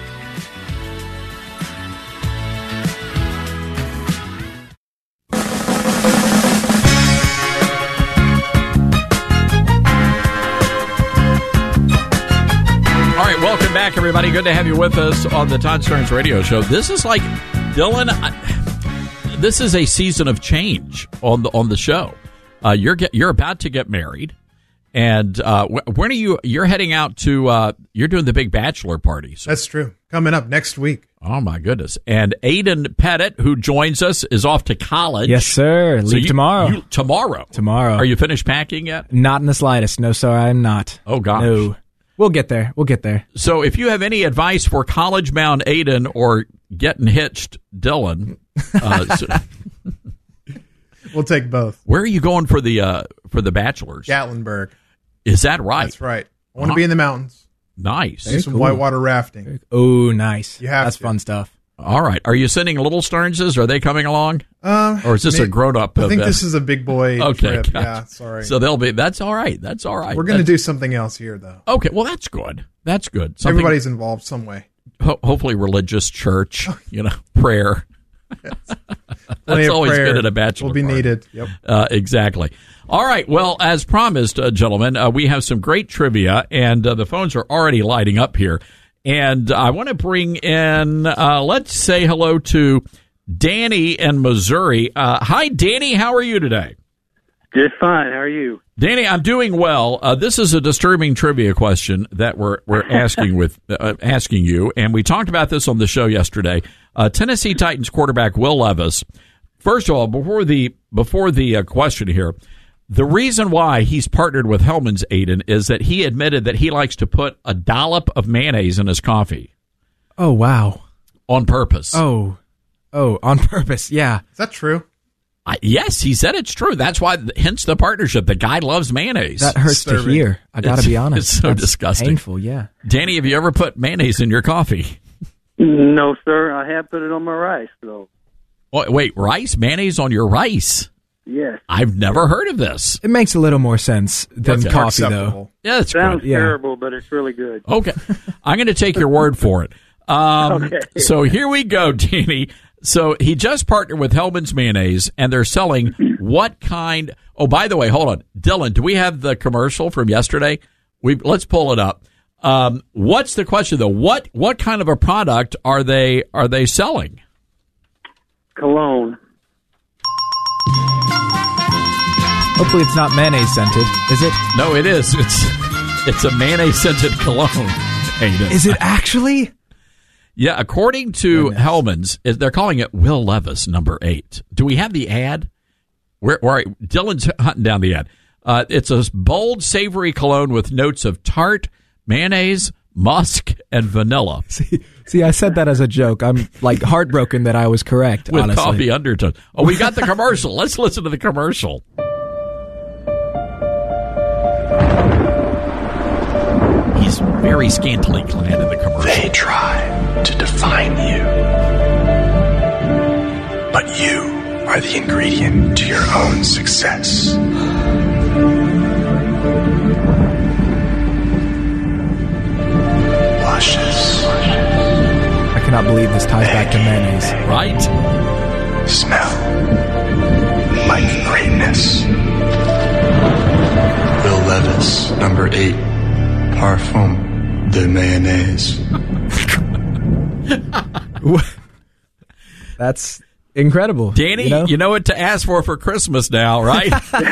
Welcome back, everybody. Good to have you with us on the Todd Stearns Radio Show. This is like, Dylan, I, this is a season of change on the on the show. Uh, you're get, you're about to get married, and uh, when are you? You're heading out to. Uh, you're doing the big bachelor party. So. That's true. Coming up next week. Oh my goodness! And Aiden Pettit, who joins us, is off to college. Yes, sir. Leave so you, tomorrow. You, tomorrow. Tomorrow. Are you finished packing yet? Not in the slightest. No, sir. I'm not. Oh gosh. No. We'll get there. We'll get there. So if you have any advice for college-bound Aiden or getting hitched Dylan, uh, so, we'll take both. Where are you going for the uh, for the bachelor's? Gatlinburg. Is that right? That's right. I want to uh-huh. be in the mountains. Nice. Do some cool. whitewater rafting. Oh, nice. You have That's to. fun stuff. All right. Are you sending little Stearnses? Are they coming along? Uh, or is this maybe, a grown-up I think event? this is a big boy okay, trip. gotcha. Yeah, sorry. So they'll be. That's all right. That's all right. We're going to do something else here, though. Okay. Well, that's good. That's good. Something, Everybody's involved some way. Ho- hopefully religious church, you know, prayer. That's of always prayer good at a bachelor will be party. needed. Yep. Uh, exactly. All right. Well, as promised, uh, gentlemen, uh, we have some great trivia, and uh, the phones are already lighting up here. And I want to bring in, uh, let's say hello to Danny in Missouri. Uh, hi, Danny. How are you today? Just fine. How are you? Danny, I'm doing well. Uh, this is a disturbing trivia question that we're we're asking with uh, asking you, and we talked about this on the show yesterday. Uh, Tennessee Titans quarterback Will Levis. First of all, before the before the uh, question here, the reason why he's partnered with Hellman's, Aiden, is that he admitted that he likes to put a dollop of mayonnaise in his coffee. Oh wow! On purpose. Oh, oh, on purpose. Yeah. Is that true? I, yes, he said it's true. That's why, hence the partnership. The guy loves mayonnaise. That hurts to hear. I got to be honest. It's so That's disgusting. Painful, yeah. Danny, have you ever put mayonnaise in your coffee? No, sir. I have put it on my rice, though. Oh, wait, rice? Mayonnaise on your rice? Yes. I've never heard of this. It makes a little more sense than Okay. coffee, Acceptable. though. Yeah, that's Sounds good. Yeah. terrible, but it's really good. Okay. I'm going to take your word for it. Um, Okay. So here we go, Danny. So he just partnered with Hellman's Mayonnaise, and they're selling what kind? Oh, by the way, hold on, Dylan. Do we have the commercial from yesterday? We let's pull it up. Um, what's the question though? What what kind of a product are they are they selling? Cologne. Hopefully, it's not mayonnaise scented, is it? No, it is. It's it's a mayonnaise scented cologne. Aiden. Is it actually? Yeah, according to Hellman's, is- they're calling it Will Levis number eight. Do we have the ad? Where, where Dylan's hunting down the ad. Uh, it's a bold, savory cologne with notes of tart, mayonnaise, musk, and vanilla. See, see, I said that as a joke. I'm like heartbroken that I was correct. With honestly. coffee undertone. Oh, we got the commercial. Let's listen to the commercial. He's very scantily clad in the commercial. They try to define you, but you are the ingredient to your own success. Luscious. I cannot believe this ties back to mayonnaise. Right? Smell like greatness. Will Levis, number eight, Parfum de Mayonnaise. That's incredible. Danny, you know? you know what to ask for for Christmas now, right?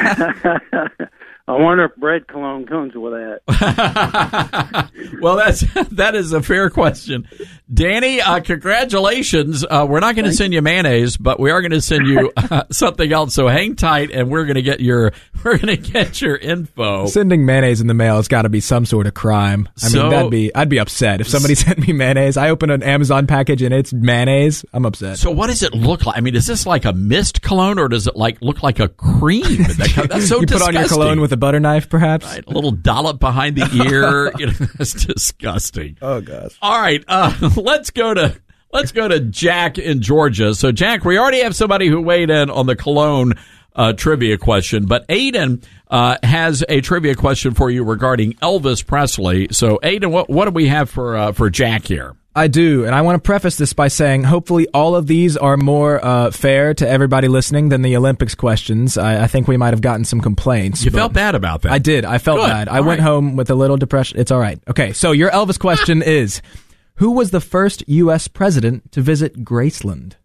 I wonder if bread cologne comes with that. Well, that's that is a fair question, Danny. Uh, congratulations. Uh, we're not going to send you mayonnaise, but we are going to send you uh, something else. So hang tight, and we're going to get your we're going to get your info. Sending mayonnaise in the mail has got to be some sort of crime. I So- mean, that'd be I'd be upset if somebody sent me mayonnaise. I open an Amazon package and it's mayonnaise. I'm upset. So what does it look like? I mean, is this like a mist cologne, or does it like look like a cream? That, that's so you put disgusting. on your cologne with a butter knife, perhaps. Right, a little dollop behind the ear. You know, that's disgusting. Oh gosh. All right, uh, let's go to let's go to Jack in Georgia. So, Jack, we already have somebody who weighed in on the cologne uh, trivia question, but Aiden uh, has a trivia question for you regarding Elvis Presley. So, Aiden, what what do we have for uh, for Jack here? I do, and I want to preface this by saying hopefully all of these are more uh, fair to everybody listening than the Olympics questions. I, I think we might have gotten some complaints. You but felt bad about that. I did. I felt Good. bad. I All went right. home with a little depression. It's all right. Okay, so your Elvis question is, who was the first U S president to visit Graceland?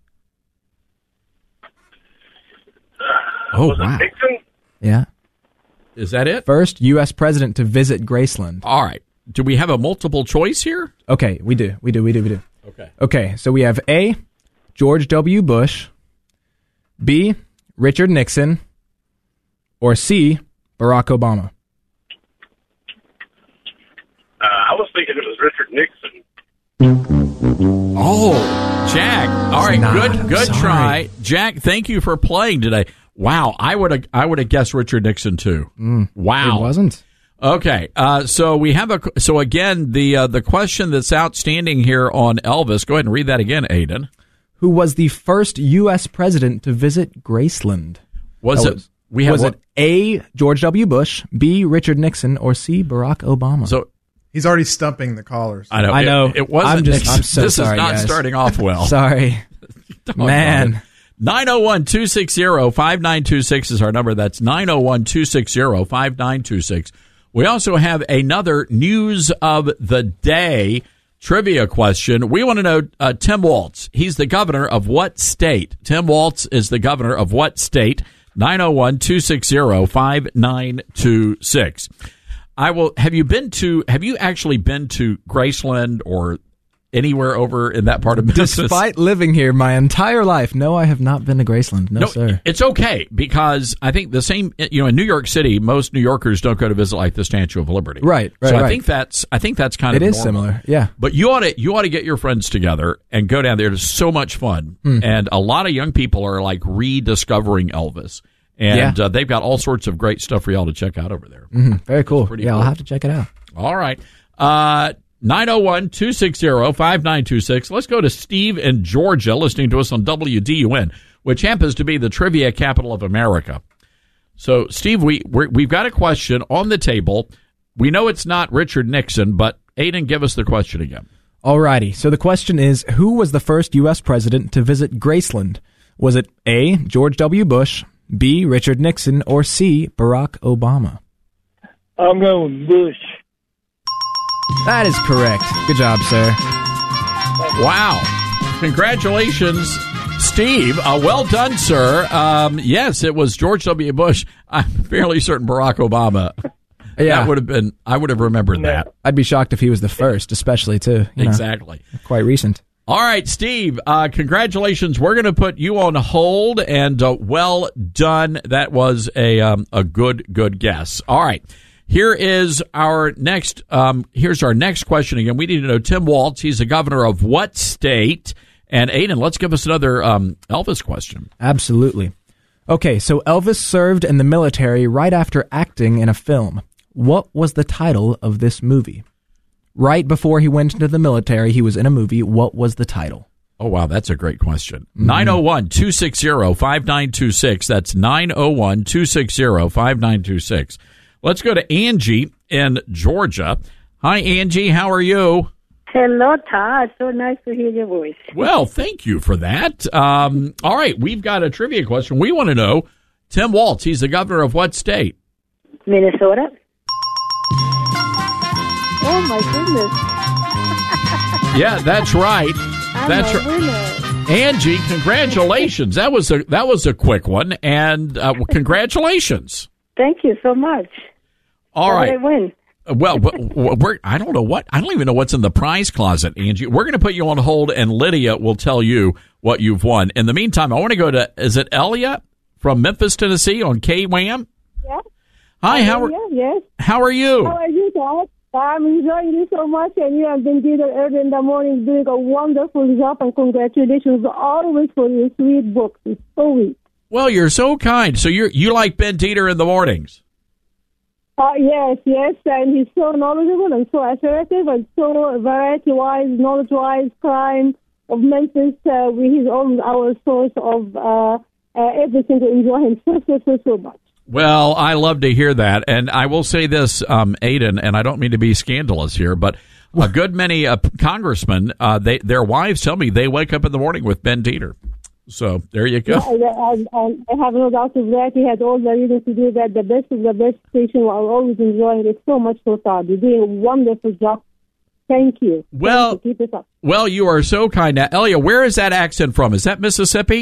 Oh, wow. Yeah. Is that it? First U S president to visit Graceland. All right. Do we have a multiple choice here? Okay, we do. We do. We do. We do. Okay. Okay, so we have A, George W. Bush, B, Richard Nixon, or C, Barack Obama. Uh, I was thinking it was Richard Nixon. Oh, Jack. All right, not. good I'm good sorry. try. Jack, thank you for playing today. Wow, I would have I would have guessed Richard Nixon too. Wow. It wasn't. Okay, uh, so we have a so again the uh, the question that's outstanding here on Elvis. Go ahead and read that again, Aiden. Who was the first U S president to visit Graceland? Was That it? We have was what- it A, George W. Bush, B, Richard Nixon, or C, Barack Obama? So He's already stumping the callers. I know. I know. It, it wasn't. I'm just- I'm so this sorry, is not guys. starting off well. Sorry. Man. nine oh one, two six zero, five nine two six is our number. That's nine oh one, two six zero, five nine two six. We also have another news of the day. Trivia question. We want to know uh, Tim Walz. He's the governor of what state? Tim Walz is the governor of what state? nine oh one, two six zero, five nine two six. I will. Have you been to? Have you actually been to Graceland or anywhere over in that part of Memphis? Despite living here my entire life, no, I have not been to Graceland. No, No, sir. it's okay because I think the same. You know, in New York City, most New Yorkers don't go to visit like the Statue of Liberty. Right, right, So I right. think that's. I think that's kind It of. is normal. similar, yeah. But you ought to. You ought to get your friends together and go down there. It's so much fun, Hmm. and a lot of young people are like rediscovering Elvis, and Yeah. uh, they've got all sorts of great stuff for y'all to check out over there. hmm Very cool. pretty Yeah, cool. I'll have to check it out. All right. Uh, nine oh one, two six zero, five nine two six. Let's go to Steve in Georgia, listening to us on W D U N, which happens to be the trivia capital of America. So, Steve, we, we're, we've got a question on the table. We know it's not Richard Nixon, but Aiden, give us the question again. Alrighty, so the question is, who was the first U S president to visit Graceland? Was it A, George W. Bush, B, Richard Nixon, or C, Barack Obama? I'm going with Bush. That is correct. Good job, sir. Wow. Congratulations, Steve. Uh, well done, sir. Um, yes, it was George W. Bush. I'm fairly certain Barack Obama. Yeah. That would have been, I would have remembered that. I'd be shocked if he was the first, especially, too. you know. Exactly. Quite recent. All right, Steve, uh, congratulations. We're going to put you on hold, and uh, well done. That was a um, a good, good guess. All right. Here is our next, um, here's our next question again. We need to know Tim Walz. He's the governor of what state? And Aiden, let's give us another um, Elvis question. Absolutely. Okay, so Elvis served in the military right after acting in a film. What was the title of this movie? Right before he went into the military, he was in a movie. What was the title? Oh, wow, that's a great question. nine oh one, two six zero, five nine two six. That's nine oh one, two six zero, five nine two six. Let's go to Angie in Georgia. Hi, Angie. How are you? Hello, Todd. So nice to hear your voice. Well, thank you for that. Um, all right, we've got a trivia question. We want to know Tim Walz. He's the governor of what state? Minnesota. Oh, my goodness. Yeah, that's right. I'm That's a right. winner. Angie, congratulations. That was a that was a quick one, and uh, well, congratulations. Thank you so much. All How right. did I win? Well, we're, we're, I don't know what, I don't even know what's in the prize closet, Angie. We're going to put you on hold, and Lydia will tell you what you've won. In the meantime, I want to go to, is it Elia from Memphis, Tennessee on K W A M? Yes. Hi, how are, Yes. how are you? How are you, Todd? I'm enjoying you so much, and you have been there early in the morning doing a wonderful job, and congratulations always for your sweet books. It's so sweet. Well, you're so kind. So you're, you like Ben Dieter in the mornings? Uh, yes, yes, and he's so knowledgeable and so assertive and so variety-wise, knowledge-wise, crime of Memphis. Uh, we, he's always our source of uh, uh, everything to enjoy him so, so, so, so much. Well, I love to hear that. And I will say this, um, Aiden, and I don't mean to be scandalous here, but a good many uh, congressmen, uh, they, their wives tell me they wake up in the morning with Ben Dieter. So there you go. Yeah, I, I, I have no doubt of that. He had all the reasons to do that. The best of the best station. We're always enjoying it so much so far. You're doing a wonderful job. Thank you. Well, Thank you. Keep it up. Well, you are so kind. Now, Elia, where is that accent from? Is that Mississippi?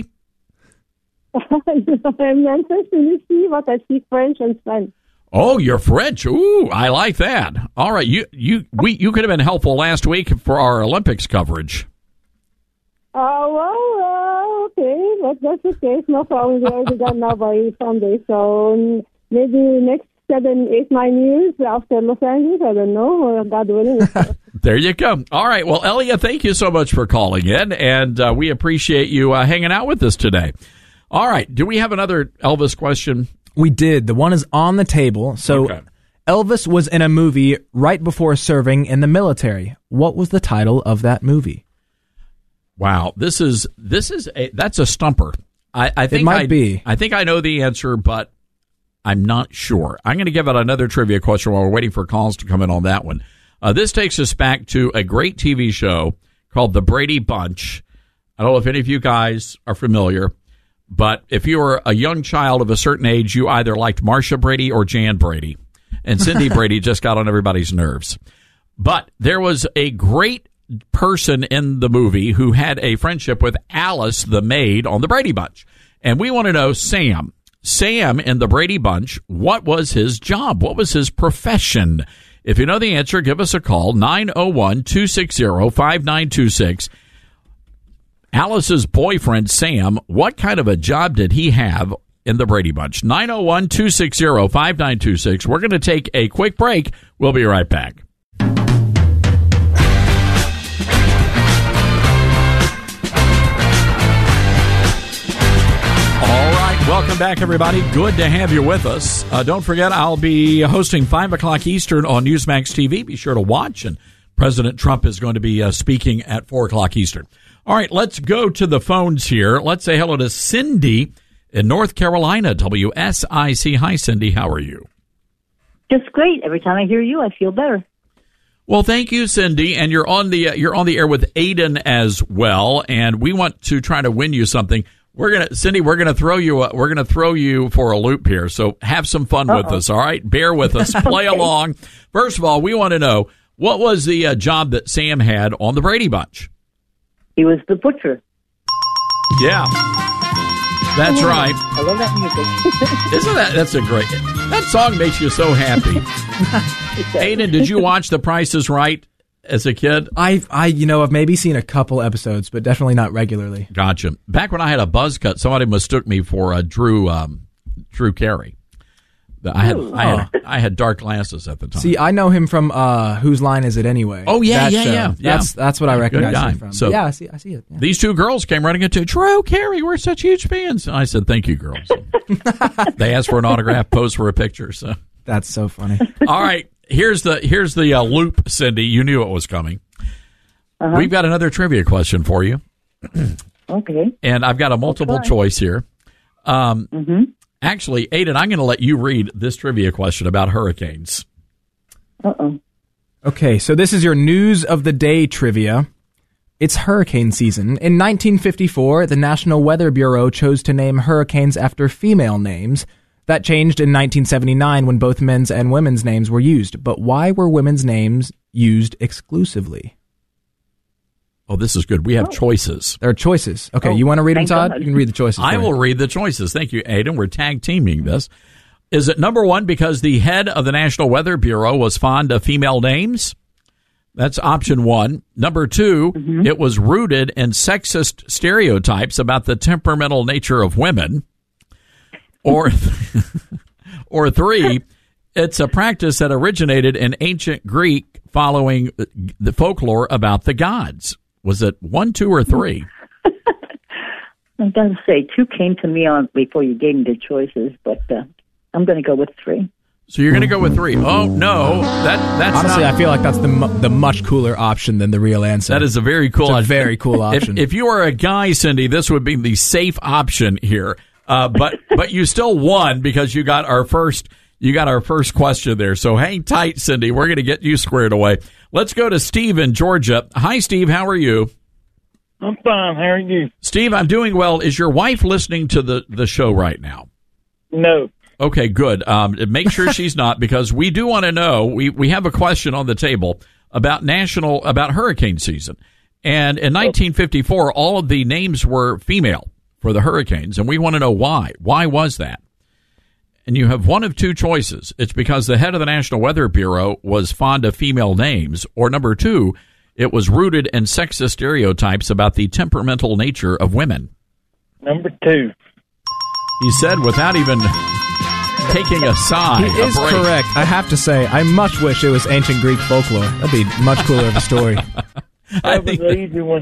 I'm Memphis, Tennessee, but I speak French and Spanish. Oh, you're French. Ooh, I like that. All right, you you we you could have been helpful last week for our Olympics coverage. Uh, well, uh, okay, but that's okay. It's no problem. We're already done now by Sunday, so um, maybe next seven, eight, nine years after Los Angeles, I don't know, God willing. There you go. All right, well, Elia, thank you so much for calling in, and uh, we appreciate you uh, hanging out with us today. All right, do we have another Elvis question? We did. The one is on the table. So Okay. Elvis was in a movie right before serving in the military. What was the title of that movie? Wow, this is this is a that's a stumper. I, I think might I, be. I think I know the answer, but I'm not sure. I'm going to give out another trivia question while we're waiting for calls to come in on that one. Uh, this takes us back to a great T V show called The Brady Bunch. I don't know if any of you guys are familiar, but if you were a young child of a certain age, you either liked Marcia Brady or Jan Brady. And Cindy Brady just got on everybody's nerves. But there was a great person in the movie who had a friendship with Alice, the maid, on the Brady Bunch. And we want to know, Sam, Sam in the Brady Bunch, what was his job? What was his profession? If you know the answer, give us a call, nine oh one, two six zero, five nine two six. Alice's boyfriend, Sam, what kind of a job did he have in the Brady Bunch? nine oh one, two six zero, five nine two six. We're going to take a quick break. We'll be right back. Welcome back, everybody. Good to have you with us. Uh, don't forget, I'll be hosting five o'clock Eastern on Newsmax T V. Be sure to watch. And President Trump is going to be uh, speaking at four o'clock Eastern. All right, let's go to the phones here. Let's say hello to Cindy in North Carolina, W S I C. Hi, Cindy. How are you? Just great. Every time I hear you, I feel better. Well, thank you, Cindy. And you're on the uh, you're on the air with Aiden as well. And we want to try to win you something. We're gonna, Cindy. We're gonna throw you. A, we're gonna throw you for a loop here. So have some fun Uh-oh. with us. All right, bear with us. Play okay. along. First of all, we want to know what was the uh, job that Sam had on the Brady Bunch. He was the butcher. Yeah, that's oh, right. I love that music. Isn't that? That's a great. That song makes you so happy. Aiden, did you watch The Price is Right as a kid? I, I, you know, I've maybe seen a couple episodes, but definitely not regularly. Gotcha. Back when I had a buzz cut, somebody mistook me for uh, Drew, um, Drew Carey. I had, I had, I had dark glasses at the time. See, I know him from uh, Whose Line Is It Anyway? Oh yeah, that yeah, show. yeah, That's yeah. that's what I recognize him from. So yeah, I see, I see it. Yeah. These two girls came running into Drew Carey. We're such huge fans. And I said, "Thank you, girls." They asked for an autograph, posed for a picture. So that's so funny. All right, here's the here's the uh, loop, Cindy. You knew it was coming. Uh-huh. We've got another trivia question for you. Okay. And I've got a multiple okay. choice here. Um, mm-hmm. Actually, Aiden, I'm going to let you read this trivia question about hurricanes. Uh-oh. Okay, so this is your news of the day trivia. It's hurricane season. In nineteen fifty-four, the National Weather Bureau chose to name hurricanes after female names. That changed in nineteen seventy-nine when both men's and women's names were used. But why were women's names used exclusively? Oh, this is good. We have oh. choices. There are choices. Okay, oh, you want to read them, Todd? God. You can read the choices. I will read the choices. Thank you, Aiden. We're tag teaming this. Is it number one, because the head of the National Weather Bureau was fond of female names? That's option one. Number two, mm-hmm. it was rooted in sexist stereotypes about the temperamental nature of women. Or, or three, it's a practice that originated in ancient Greek following the folklore about the gods. Was it one, two, or three? I'm going to say two came to me on before you gave me the choices, but uh, I'm going to go with three. So you're going to go with three. Oh, no. That that's Honestly, not, I feel like that's the mu- the much cooler option than the real answer. That is a very cool it's a option. very cool option. If, if you are a guy, Cindy, this would be the safe option here. Uh, but but you still won because you got our first you got our first question there. So hang tight, Cindy. We're going to get you squared away. Let's go to Steve in Georgia. Hi, Steve. How are you? I'm fine. How are you? Steve, I'm doing well. Is your wife listening to the, the show right now? No. Okay, good. Um, make sure she's not, because we do want to know. We, we have a question on the table about national about hurricane season. And in nineteen fifty-four, all of the names were female for the hurricanes, and we want to know why. Why was that? And you have one of two choices. It's because the head of the National Weather Bureau was fond of female names, or number two, it was rooted in sexist stereotypes about the temperamental nature of women. Number two. He said without even taking a sigh. He is correct. I have to say, I much wish it was ancient Greek folklore. That'd be much cooler of a story. That was an easy one.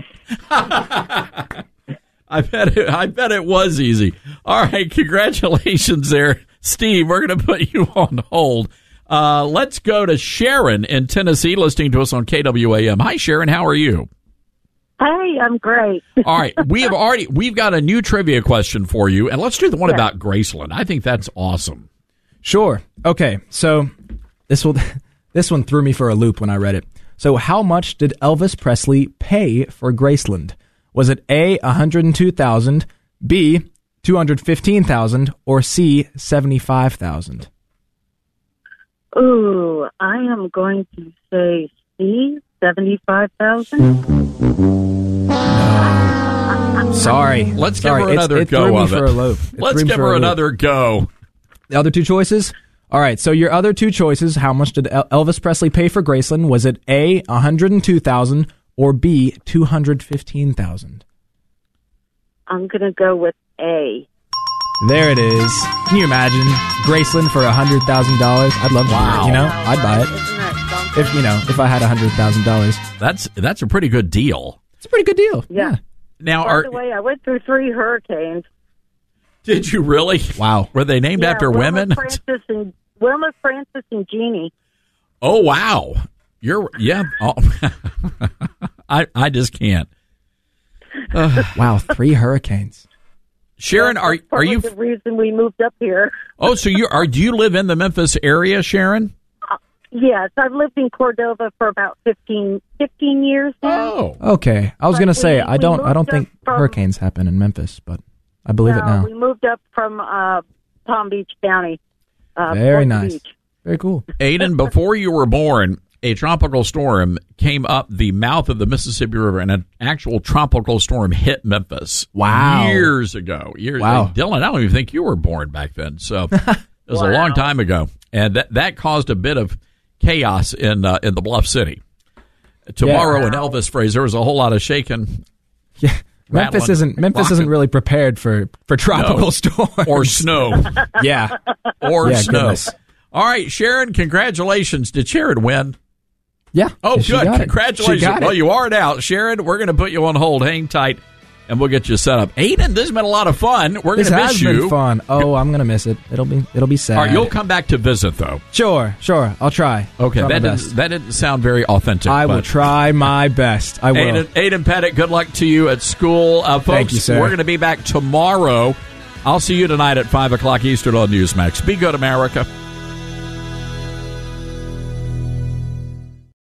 I bet it, I bet it was easy. All right, congratulations there, Steve. We're going to put you on hold. Uh, let's go to Sharon in Tennessee, listening to us on K W A M. Hi, Sharon. How are you? Hi, I'm great. All right, we have already we've got a new trivia question for you, and let's do the one yeah. about Graceland. I think that's awesome. Sure. Okay, so this will this one threw me for a loop when I read it. So, how much did Elvis Presley pay for Graceland? Was it A, one hundred two thousand dollars, B, two hundred fifteen thousand dollars, or C, seventy-five thousand dollars? Ooh, I am going to say C, seventy-five thousand. Sorry. Let's Sorry. give her another it's, it go threw me of for it. a loop. It Let's threw me give for her a loop. another go. The other two choices? All right, so your other two choices, how much did El- Elvis Presley pay for Graceland? Was it A, one hundred two thousand dollars, or B, two hundred fifteen thousand dollars? I'm going to go with A. There it is. Can you imagine Graceland for one hundred thousand dollars? I'd love to Wow. buy it, you know? I'd buy it. Isn't that something? If, you know, if I had one hundred thousand dollars. That's that's a pretty good deal. It's a pretty good deal. Yeah. Now, By are, the way, I went through three hurricanes. did you really? Wow. Were they named Yeah, after Wilma, women? Francis and Wilma, Francis, and Jeannie. Oh, wow. You're, yeah. Oh. I, I just can't. Uh, Wow, three hurricanes. Sharon, are, That's are probably you, the reason we moved up here? oh, so you are, do you live in the Memphis area, Sharon? Uh, yes, I've lived in Cordova for about fifteen, fifteen years now. Oh. Okay. I was But going to say, we- I we don't I don't moved think up from- hurricanes happen in Memphis, but I believe no, it now. we moved up from uh, Palm Beach County. Uh, Very Pleasant nice. Beach. Very cool. Aiden, before you were born, a tropical storm came up the mouth of the Mississippi River, and an actual tropical storm hit Memphis. Wow. Years ago. Years Wow. Dylan, I don't even think you were born back then. So it was a long time ago. And that, that caused a bit of chaos in uh, in the Bluff City. Tomorrow Yeah. in Elvis phrase, there was a whole lot of shaking. Yeah. Memphis rattling, isn't Memphis rocking. isn't really prepared for, for tropical No. storms. Or snow. Yeah. Or Yeah, snow. goodness. All right, Sharon, congratulations. Did Sharon win? Yeah. Oh, she good. got it. Congratulations. She got Well, it. you are it out. Sharon, we're going to put you on hold. Hang tight, and we'll get you set up. Aiden, this has been a lot of fun. We're going This to has miss you. been fun. Oh, I'm gonna miss it. It'll be it'll be sad. All right, you'll come back to visit, though. Sure, sure. I'll try. Okay, Try my that best. didn't, that didn't sound very authentic. I will but- try my best. I will. Aiden, Aiden Pettit, good luck to you at school. Uh, folks, Thank you, sir. we're going to be back tomorrow. I'll see you tonight at five o'clock Eastern on Newsmax. Be good, America.